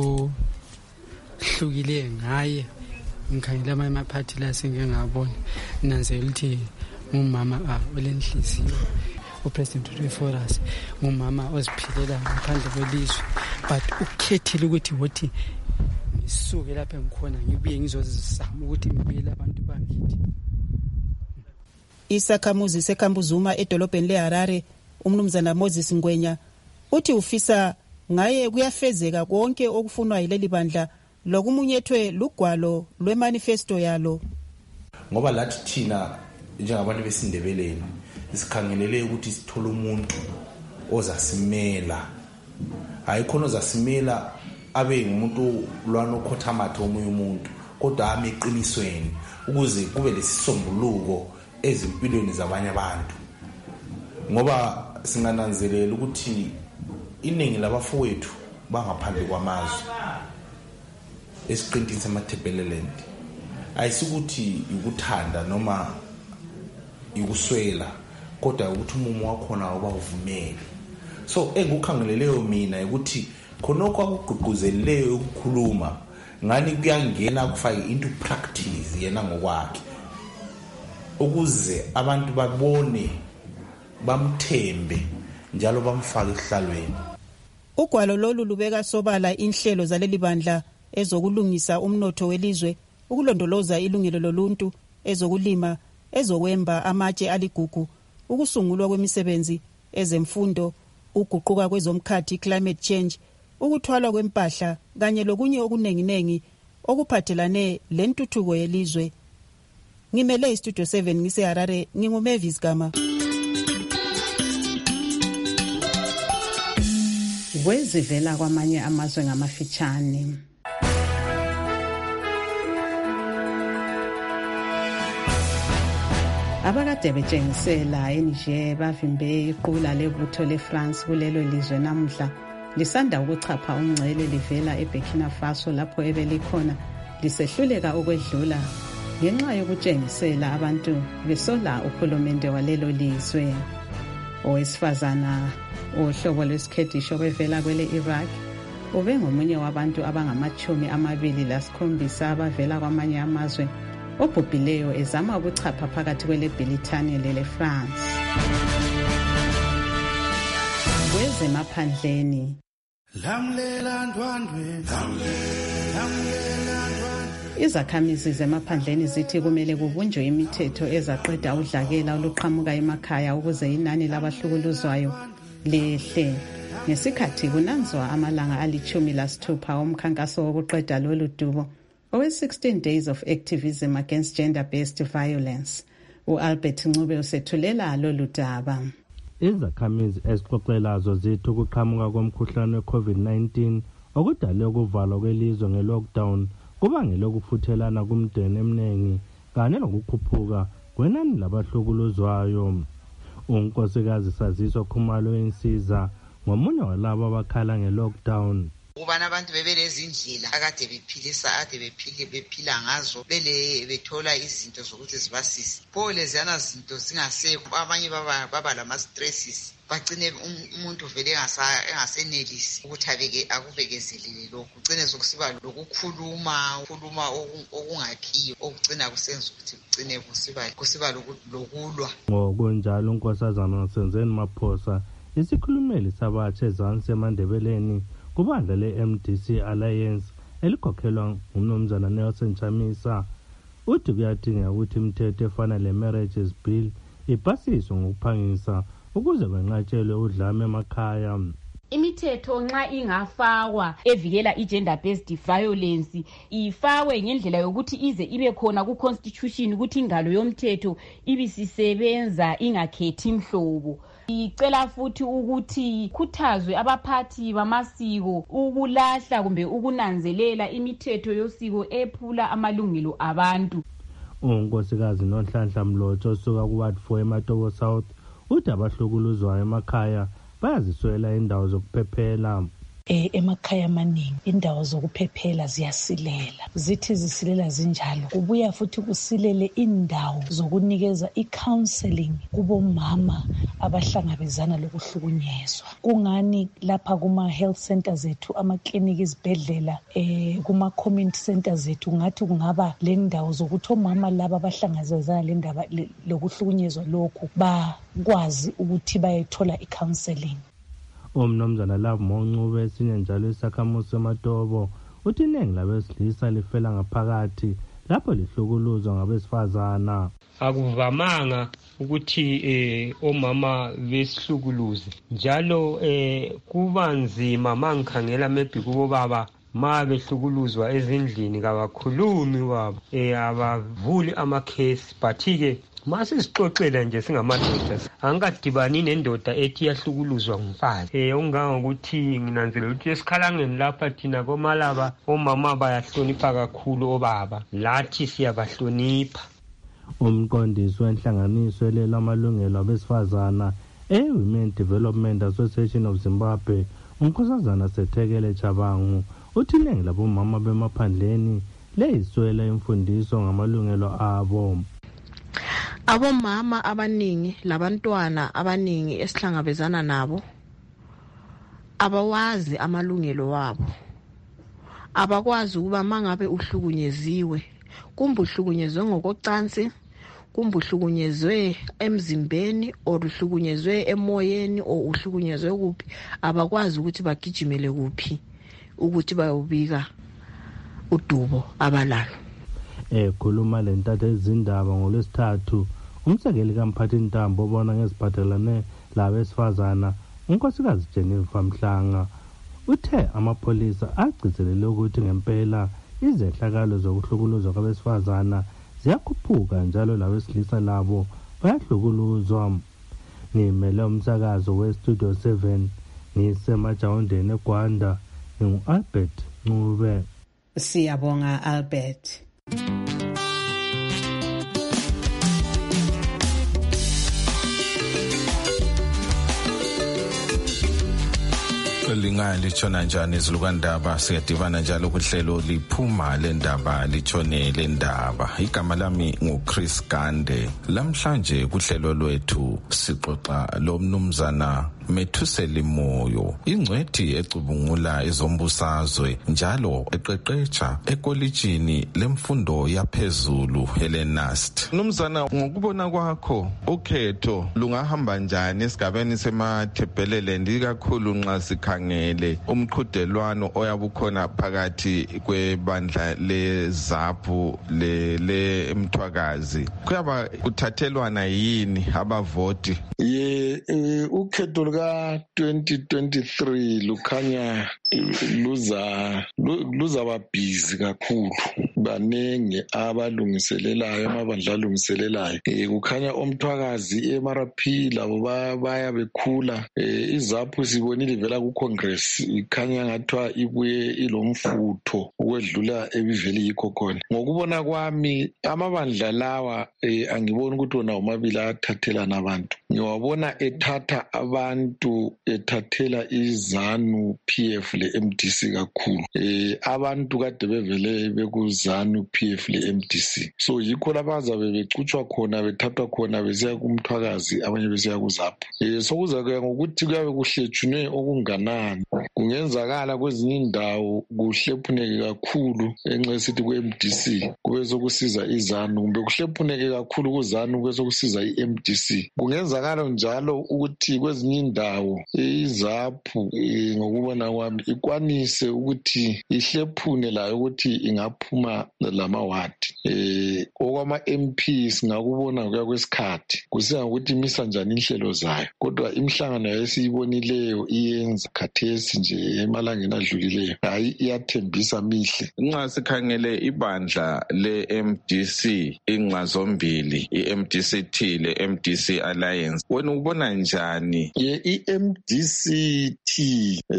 W: okuhlukile ngaye ngikhangela amaphathi la sengengabona nanzela ukuthi umama olenhliziyo upresident weFORAS umama oziphilela ngaphandle kwelizwe, but ukhethile ukuthi wothi ngisuke lapha ngikhona ngibuye ngizozizama ukuthi ngibuyele abantu bakithi.
C: Isakhamuzi seKambuzuma edolobheni leHarare umnumzana Moses Ngwenya uthi ufisa ngaye kuyafezeka konke okufunwa yileli bandla lokumunyethwe lugwalo lwemanifesto yalo.
X: Ngoba lathi thina njengabantu besindebeleni sikhangelele ukuthi sithole umuntu ozasimela, hayikhona ozasimela abe ngumuntu lwana okhothamatha omunye umuntu, kodwa ame eqinisweni ukuze kube lesisombuluko ezimpilweni zabanye abantu. ngoba singananzelela ukuthi iningi labafowethu bangaphandle kwamazwe esiqintini samaThebeleland ayisukuthi ukuthanda noma ukuswela kodwa ukuthi umumo wakhona awubavumeli. So engikukhangeleleyo mina ukuthi khonokho akugqugquzeleyo ukukhuluma ngani kuyangena kufake into practice yena ngokwakhe ukuze abantu babone bamthembe njalo bamfake ehlalweni.
C: Ugwalo lolu lubeka sobala inhlelo zaleli bandla ezokulungisa umnotho welizwe, ukulondoloza ilungelo loluntu, ezokulima, ezokwemba amatshe aligugu, ukusungulwa kwemisebenzi, ezemfundo, uguquka kwezomkhathi climate change, ukuthwalwa kwempahla kanye lokunye okunenginengi okuphathelane lentuthuko yelizwe. Ngimele iStudio 7 ngiseHarare, nginguMavis Gama.
S: Kwezivela kwamanye amazwe ngamafitshane. Abakade betshengisela eNiger bavimbe iqula lebutho leFrance kulelo lizwe namhla lisanda ukuchapha umngcele livela eBurkina Faso lapho ebelikhona lisehluleka ukwedlula ngenxa yokutshengisela abantu besola uhulumende walelo lizwe. Owesifazana ohlobo lwesikhedisho bevela kwele Iraq ube ngomunye wabantu abangama-27 abavela kwamanye amazwe obhubhileyo ezama ukuchapha phakathi kwele Britania lele France. Kwezemaphandleni izakhamizi zemaphandleni zithi kumele kubunjwe imithetho ezaqeda udlakela oluqhamuka emakhaya ukuze inani labahlukuluzwayo lehle. Ngesikhathi kunanzwa amalanga ali-16 omkhankaso wokuqeda lolu dubo owe-16 days of activism against gender-based violence. U-Albert Ncube usethulela lolu daba.
F: Izakhamizi ezixoxelazo zithi ukuqhamuka komkhuhlane we-COVID-19 okudale ukuvalwa kwelizwe nge-lockdown kubangele ukufuthelana kumndeni eminingi kanye nokukhuphuka kwenani labahlukuluzwayo. Unkosikazi Saziso Khumalo Insiza ngomunye walabo abakhala nge-lockdown.
H: Ubana abantu bebelezindlela akade bephila ngazo bethola izinto zokuthi zibasize. Pho leziyana zinto zingasekho, abanye baba lama-stresses bagcine umuntu vele engasenelisi ukuthi akubekezelele lokhu. Kugcine sokusiba lokukhuluma okungakhiyo okugcina kusenza ukuthi kugcine kusiba lokulwa.
F: Ngokunjalo unkosazana Senzeni Maphosa isikhulumeli sabatsha ezansi eMandebeleni kubandla le-MDC Alliance elikhokhelwa ngumnumzana Nelson Chamisa uthi kuyadingeka ukuthi imithetho efana le-Marriages Bill ipasiswe ngokuphangisa ukuze kwenqatshelwe udlame emakhaya.
I: Imithetho nxa ingafakwa evikela i-gender-based violence ifakwe ngendlela yokuthi ize ibe khona ku-constitution ukuthi ingalo yomthetho ibisisebenza ingakhethi imhlobo. Icela futhi ukuthi khuthazwe abaphathi bamasiko ukulahla kumbe ukunanzelela imithetho yosiko ephula amalungelo abantu.
F: Unkosikazi Nonhlanhla Mlotsho osuka ku-Ward 4 eMatobo South uthi abahlukuluzwayo emakhaya bayaziswela indawo zokuphephela.
K: Emakhaya amaningi indawo zokuphephela ziyasilela, zithi zisilela zinjalo kubuya futhi kusilele indawo zokunikeza i-counseling kubomama abahlangabezana lokuhlukunyezwa. Kungani lapha kuma-health centers ethu, amakliniki, izibhedlela, kuma-community centers ethu ngathi kungaba le ndawo zokuthi omama laba abahlangabezana le ndaba lokuhlukunyezwa lokhu bakwazi ukuthi bayethola i-counseling.
F: Umnumzana Love Moncube esinye njalo isakhamuzi seMatobo uthi iningi labesilisa lifela ngaphakathi lapho lihlukuluzwa ngabesifazana.
Y: Akuvamanga ukuthi omama besihlukuluze njalo kuba nzima mangikhangela maybe kubo baba ma behlukuluzwa ezindlini kabakhulumi baba abavuli amakhesi but-ke masisixoxela nje singamadoda angikadibani nendoda ethi yahlukuluzwa ngumfazi. Okungangokuthi nginanzelela ukuthi esikhalangeni lapha thina komalaba omama bayahlonipha kakhulu obaba, lathi siyabahlonipha.
F: Umqondisi wenhlanganiso elelamalungelo abesifazana Women Development Association of Zimbabwe uNkosazana Sethekele Chabangu uthi iningi labomama bemaphandleni leyiswela imfundiso ngamalungelo abo.
B: Abomama abaningi labantwana abaningi esihlangabezana nabo abawazi amalungelo wabo, abakwazi ukuba mangabe uhlukunyeziwe, kumbe uhlukunyezwe ngokocansi, kumbe uhlukunyezwe emzimbeni or uhlukunyezwe emoyeni or uhlukunyezwe kuphi, abakwazi ukuthi bagijimele kuphi ukuthi bayobika udubo abalalo.
F: Khuluma lentatha izindaba ngolwesithathu umsekeli kaMphathi Ntambo obona ngeziphathelane labesifazana unkosikazi Jennifer Mhlanga uthe amapholisa agcizelele ukuthi ngempela izehlakalo zokuhlukuluzwa kwabesifazana ziyakhuphuka njalo labesilisa labo bayahlukuluzwa. Ngimele umsakazo weStudio 7 ngisemajawundeni eGwanda ngingu-Albert Ncube.
S: Siyabonga Albert.
J: Linga litshona njani izilukandaba siyadibana njalo kuhlelo liphuma lendaba litshone lendaba. Igama lami nguChris Gande. Lamhlanje kuhlelo lwethu sixoxa lomnumzana Methuseli Moyo, ingcwethi ecubungula izombusazwe njalo eqeqetsha ekolijini lemfundo yaphezulu eLenast. Mnumzana, ngokubona kwakho ukhetho lungahamba njani esigabeni semaThebhelele ndikakhulu nxa sikhangele umqhudelwano oyabukhona phakathi kwebandla leZAPU le Mthwakazi? Kuyaba kuthathelwana yini abavoti?
L: Ukhetho luka-2023 lukhanya luzaba busy kakhulu. Banenge abalungiselelayo, amabandla alungiselelayo. Kukhanya oMthwakazi eMaraP labo baya bekhula. iZAPU sibonile vela ku-Congress ikhanya ngathiwa ibuye ilomfutho ukwedlula ebivele yikho khona. Ngokubona kwami amabandla lawa angiboni ukuthi wona omabili athathelana abantu. Ngiwabona ethatha abantu ethathela iZANU PF le-MDC kakhulu. Abantu kade bevele bekuZANU PF le-MDC. So yikho lapha azabe becutshwa khona, bethathwa khona besiya kuMthwakazi, abanye besiya kuZAPU. Sokuza kuya ngokuthi kuyabe kuhletshunwe okunganani. Kungenzakala kwezinye indawo kuhlephuneke kakhulu enxa sithi ku-MDC kube sokusiza iZANU, kumbe kuhlephuneke kakhulu kuZANU kube sokusiza i-MDC. Kungenzakala njalo ukuthi kwezinye indawo iZAPU ngokubona kwami ikwanise ukuthi ihlephune layo ukuthi ingaphuma lamawadi. Okwama-MP singakubona kuya kwesikhathi kusiya ngokuthi imisa njani inhlelo zayo, kodwa imihlangano yayesiyibonileyo iyenza khathesi nje emalangeni adlulileyo hayi iyathembisa mihle.
J: Nxa sikhangele ibandla le-MDC inxa zombili, i-MDC-T le-MDC Alliance, wena ubona njani?
L: I-MDC-T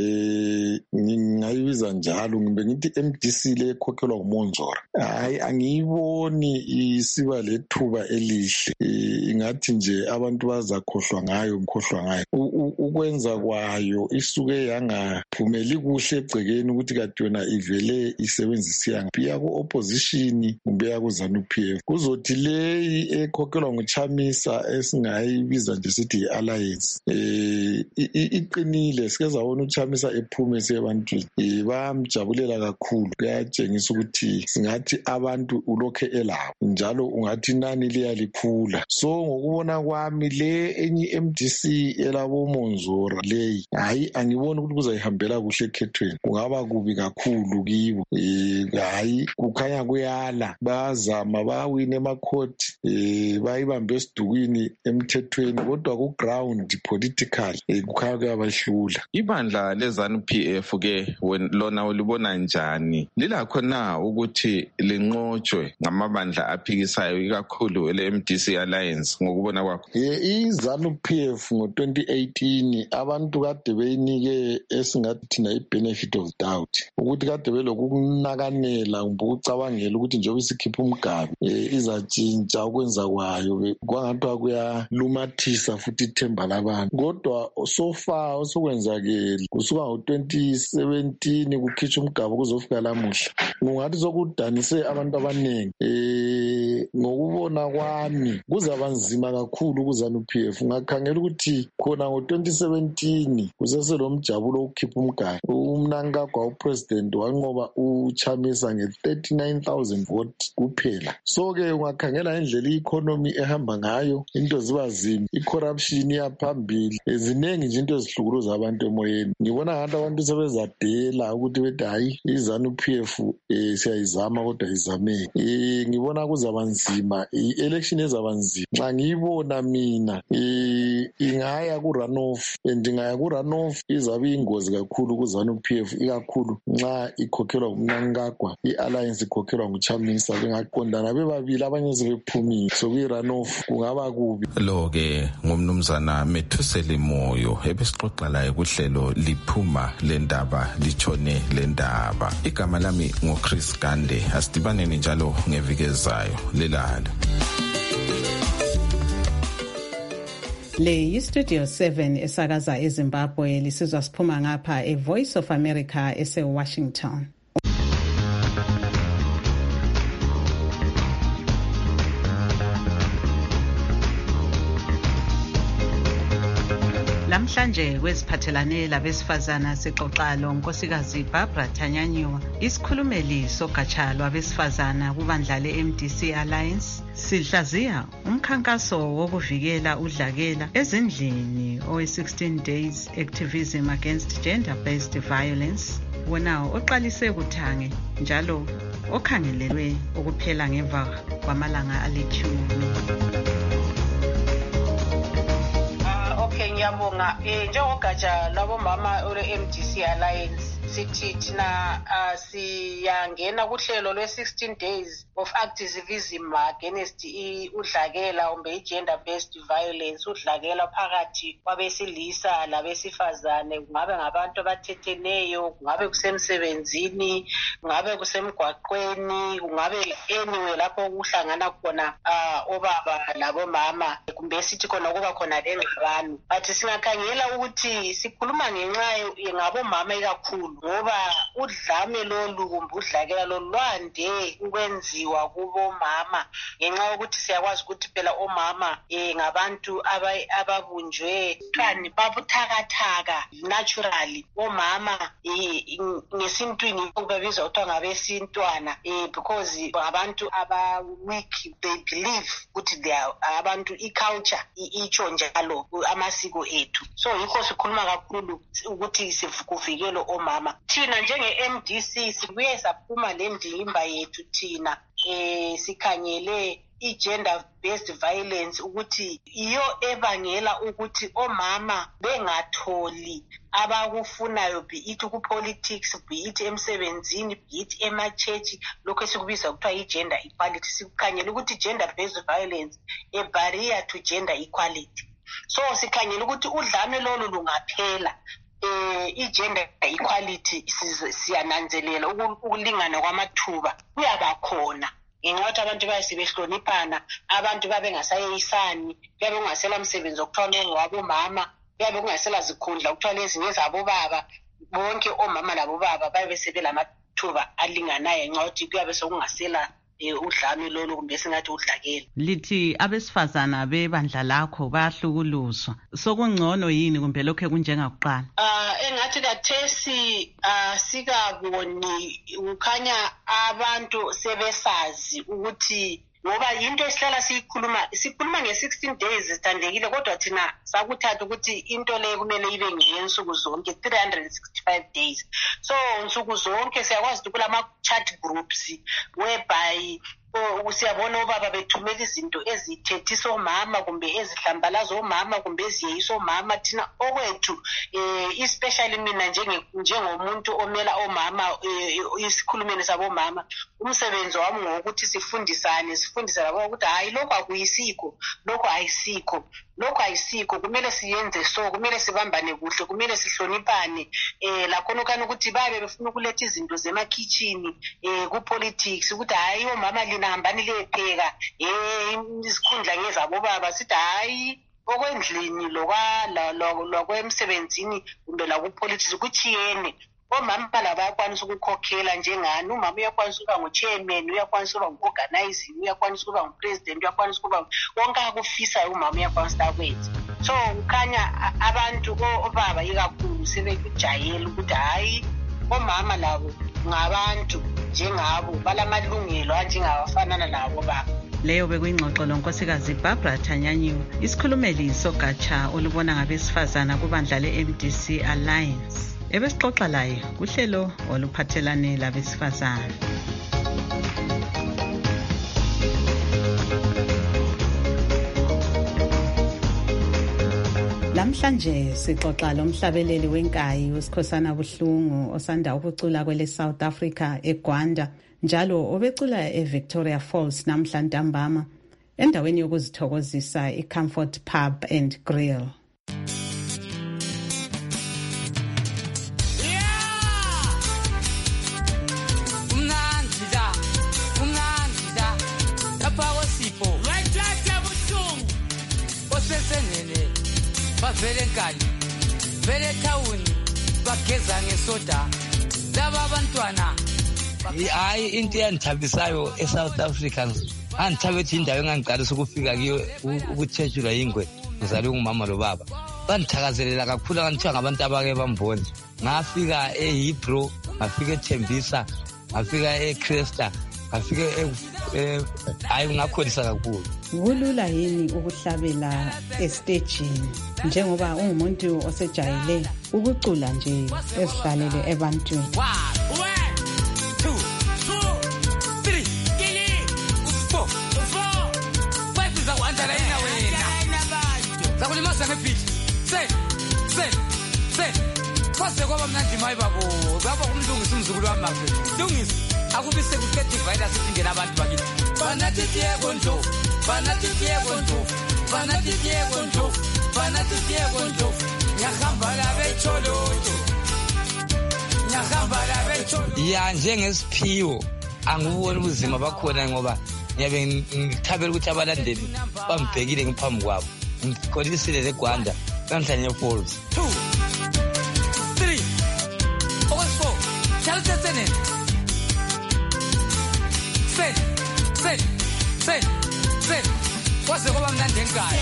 L: ngingayibiza njalo, ngibe ngithi MDC le ekhokhelwa nguMonzora. Hayi, angiyiboni isiba lethuba elihle. Ingathi nje abantu bazakhohlwa ngayo. Ukwenza kwayo isuke yangaphumeli kuhle egcekeni ukuthi kade yona ivele isebenzisa iya ku-opposition kumbe iya kuZANU PF. Kuzothi leyi ekhokhelwa nguChamisa esingayibiza nje sithi yi-Alliance iqinile. Sike zabona uChamisa ephume sebantwini, bayamjabulela kakhulu. Kuyatshengisa ukuthi singathi abantu ulokhe elabo njalo ungathi inani liyalikhula. So ngokubona kwami le enye MDC elaboMonzora leyi hayi angiboni ukuthi kuzayihambela kuhle ekhethweni, kungaba kubi kakhulu kibo. Hayi kukhanya kuyala, bayazama bawine emakhoti, bayibambe esidukwini emthethweni, kodwa ku-ground political kukhanya kuyabahlula.
J: Ibandla leZANU PF ke lona ulibona njani? Lilakho na ukuthi linqotshwe ngamabandla aphikisayo ikakhulu ele-MDC Alliance ngokubona kwakho?
L: iZANU-PF ngo-2018 abantu kade beyinike esingathi thina i-benefit of doubt ukuthi kade belokhu ukunakanela kumbe ukucabangela ukuthi njengoba isikhipha umgabi izatshintsha ukwenza kwayo kwangathiwa kuyalumathisa futhi ithemba labantu. Kodwa so far osokwenzakele kusuka ngo-2017 kukhitshwa umgaba kuzofika lamuhla kungathi sokudanise abantu abaningi. Ngokubona kwami kuzaba nzima kakhulu kuZANU-PF. Ngakhangela ukuthi khona ngo-2017 kuseselomjabulo wokukhipha umgaba uMnangagwa upresident wanqoba uChamisa nge-39,000 votes kuphela. So-ke ungakhangela indlela i-economy ehamba ngayo into ziba zimbi, i-corruption iyaphambili, ziningi nje into ezihlukuluza abantu emoyeni. Ngibona ngathi abantu sebezadela ukuthi bethi hayi iZANU-PF siyayizama kodwa izameke. Ngibona kuzaba nzima, i-election ezaba nzima. Nxa ngiyibona mina ingaya ku-runoff and ingaya ku-runoff izabe ingozi kakhulu kuZANU-PF ikakhulu nxa ikhokhelwa nguMnangagwa, i-alliance ikhokhelwa nguChamisa bengaqondana bebabili abanye sebephumile, so kuyi-runoff kungaba kubi.
J: Lo-ke ngumnumzana Methuseli Moyo ebesixoxa laye kuhlelo liphuma lendaba litshone lendaba. Igama lami ngoChris Gande, asidibaneni njalo ngeviki ezayo. Lelala.
S: Le yi-Studio 7 esakaza eZimbabwe lisizwa siphuma ngapha eVoice of America ese-Washington. Lamhlanje kweziphathelane labesifazana sixoxa lonkosikazi Barbara Tanyanywa, isikhulumeli sogatsha lwabesifazana kubandla le-MDC Alliance. Sihlaziya umkhankaso wokuvikela udlakela ezindlini owe-16 days activism against gender-based violence, wona oqalise kuthange njalo okhangelelwe ukuphela ngemva kwamalanga alithumi.
A: Ngiyabonga njengogatsha lwabomama ole-MDC Alliance sithi thina siyangena kuhlelo lwe-16 days of activism against udlakela kumbe i-gender-based violence, udlakela phakathi kwabesilisa labesifazane, kungabe ngabantu abathetheneyo, kungabe kusemsebenzini, kungabe kusemgwaqweni, kungabe anywhere lapho kuhlangana khona obaba labomama, kumbe sithi khona kuba khona lengxabano. But singakhangela ukuthi sikhuluma ngenxa ngabomama ikakhulu ngoba udlame lolu kumbe udlakela lolu lwande ukwenziwa kubomama ngenxa yokuthi siyakwazi ukuthi phela omama ngabantu ababunjwe kani babuthakathaka naturally. Omama ngesintwini babizwa kuthiwa ngabesintwana because abantu aba-weak, they believe ukuthi they are abantu i-culture itsho njalo amasiko ethu. So yikho sikhuluma kakhulu ukuthi kuvikelwe omama. Thina njenge-MDC sibuye saphuma le ndimba yethu thina sikhangele i-gender-based violence ukuthi iyo ebangela ukuthi omama bengatholi abakufunayo, be it ku-politics, be it emsebenzini, be it emachechi, lokhu esikubiza kuthiwa i-gender equality. Sikhangele ukuthi gender-based violence a barrier to gender equality. So sikhangele ukuthi udlame lolu lungaphela, i-gender equality siyananzelela ukulingana kwamathuba kuyabakhona ngenxa yokuthi abantu bayasibehloniphana, abantu babengasayeyisani, kuyabe kungasela msebenzi okuthwala ngowabomama, kuyabe kungasela zikhundla okuthwala ezinye ezabobaba. Bonke omama labobaba babe sebelamathuba alinganayo ngenxa yokuthi kuyabe sokungasela udlame lolu kumbe singathi udlakela.
S: Lithi abesifazana bebandla lakho bayahlukuluzwa, sokungcono yini kumbe lokho kunjengakuqala?
A: Engathi kathesi sikaboni, ukhanya abantu sebesazi ukuthi ngoba into esihlala sikhuluma nge-16 days zithandekile, kodwa thina sakuthatha ukuthi into leyo kumele ibe ngensuku zonke 365 days. So nsuku zonke siyakwazi ukuthi kulama-chat groups whereby Siyabona obaba bethumela izinto ezithethisa omama kumbe ezihlambalaza omama kumbe eziyeyisa omama. Thina okwethu especially mina njengomuntu omela omama isikhulumeni sabomama, umsebenzi wami ngokuthi sifundisane labo ukuthi hayi lokho akuyisikho, lokho ayisikho, kumele siyenze so, kumele sibambane kuhle, kumele sihlonipane. Lakhona ukuthi babe befuna ukuletha izinto zemakhitchini ku-politics ukuthi hayi omama lina hambani lepheka izikhundla ngezabobaba. Sithi hayi okwendlini lokwemsebenzini kumbe lakupolitics kuchiyene. Omama laba bayakwanisa ukukhokhela njengani. Umama uyakwanisa ukuba ngo-chairman, uyakwanisa ukuba ngu-organizing, uyakwanisa ukuba ngu-president, uyakwanisa ukuba wonke akufisa umama uyakwanisa akwenza. So kukhanya abantu obaba ikakhulu sebekujayela ukuthi hayi omama labo ngabantu njengabo, balamalungelo anjengabafanana nabo baba.
S: Leyo bekuyingxoxo lonkosikazi Barbara Thanyanyiwe, isikhulumeli sogatsha olubona ngabesifazana kubandla le-MDC Alliance. Ebesixoxa laye kuhlelo oluphathelane labesifazana. Namhlanje sixoxa lomhlabeleli wenkayi uSikhosana Buhlungu osanda ukucula kwele South Africa eGwanda, njalo obecula eVictoria Falls namhla ntambama endaweni yokuzithokozisa iComfort Pub and Grill.
U: Bavele nkani vele town bageza ngesoda laba abantwana hayi into eyandithabisayo eSouth Africa andithabethi indawo engangiqalisa ukufika kiyo ukuthetshulwa yingwe ngizalwe ngumama lobaba. Bandithakazelela kakhulu nganthiwa ngabantu abake bambona. Ngafika eHebrew, ngafika eThembisa, ngafika eCresta, ngafika hayi ngakholisa kakhulu.
S: Kulula yini ukuhlabela estagini njengoba ungumuntu osejayele ukucula nje esihlalele ebantwini?
U: 1 2 3 4 5 zakwanda la ina wena zakulimasa ngebeat say kwase kwaba mnandi mayi babo baba kumlungisa umzukulu wami manje lungisa akubise kukethi virus ingena abantu bakithi banathiye konto ya njengesiphiwo anguboni ubuzima bakhona ngoba ngiyabe ngithabela ukuthi abalandeli bambhekile ngiphambi kwabo. Ngikholisile leGwanda namhlanje Falls 2 3 4 chalutesene say what's the woman that think guy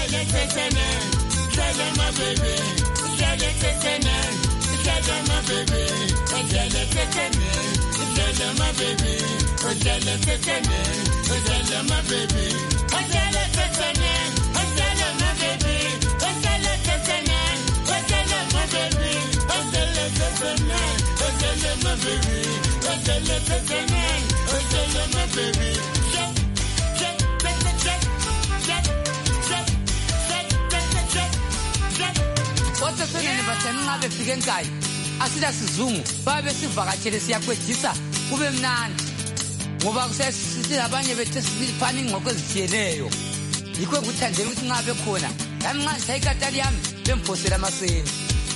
U: Wasesenene bathani ngabe fike nkayi asida sizungu babe sivakatshele siyakwedisa kube mnandi ngoba kusesithi abanye bethe siphana ingqoko ezithiyeneyo yikho ngikuthandela ukuthi ngabe khona yami nxa ngithayikatali yami bemphosela amaseni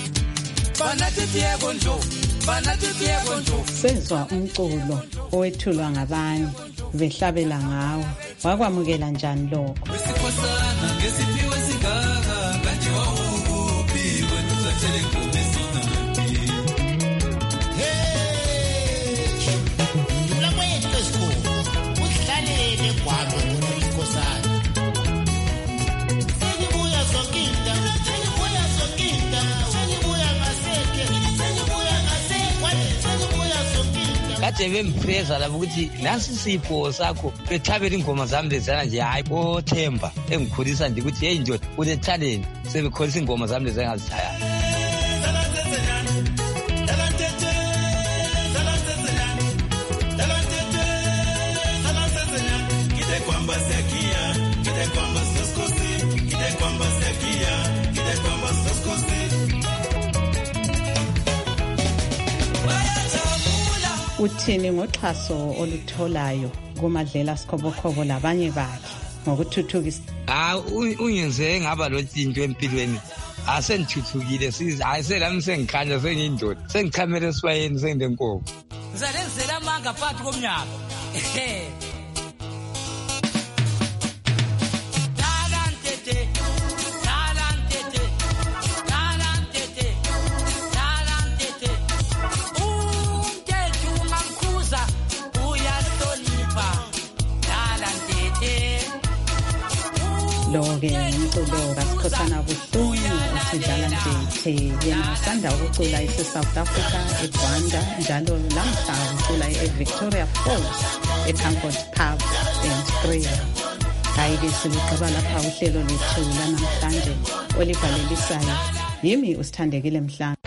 U: banathiye konto.
S: Sezwa umculo owethulwa ngabanye behlabela ngawo, wakwamukela njani lokho?
M: Wesikhosana ngesiphiwe sigaka kanje wawuphi wena uzathele inkomo ezinandi.
N: Ndula kwethu esikhulu uhlalele kwabo wesikhosana. Sengibuya zonkinda
U: kade bempreza lapho ukuthi nasi sipho sakho bethabela ingoma zami lezana nje hayi oThemba engikhulisa nje ukuthi hey ndoda une talent sebekholisa ingoma zami lezana ngazithaya.
S: Uthini ngoxhaso olutholayo kuMadlela Sikhobokhobo labanye bakhe ngokuthuthukisa?
U: Unyenze ngaba lotshintsho empilweni. Asenthuthukile ayiselami sengikhanya sengiyindoda. Sengichamele esibayeni sengilenkomo.
D: Ngizalenzela amanga phakathi komnyaka.
S: Lo-ke umculo kaSikhosana Buhlungu usidlala nje yena usanda ukucula ese-South Africa, eGwanda, njalo lamhla ucula e-Victoria Falls, eComfort Pub and Grill. Hayi-ke siluqaba lapha uhlelo lethu lanamhlanje olibhalelisayo yimi uSithandekile Mhlanga.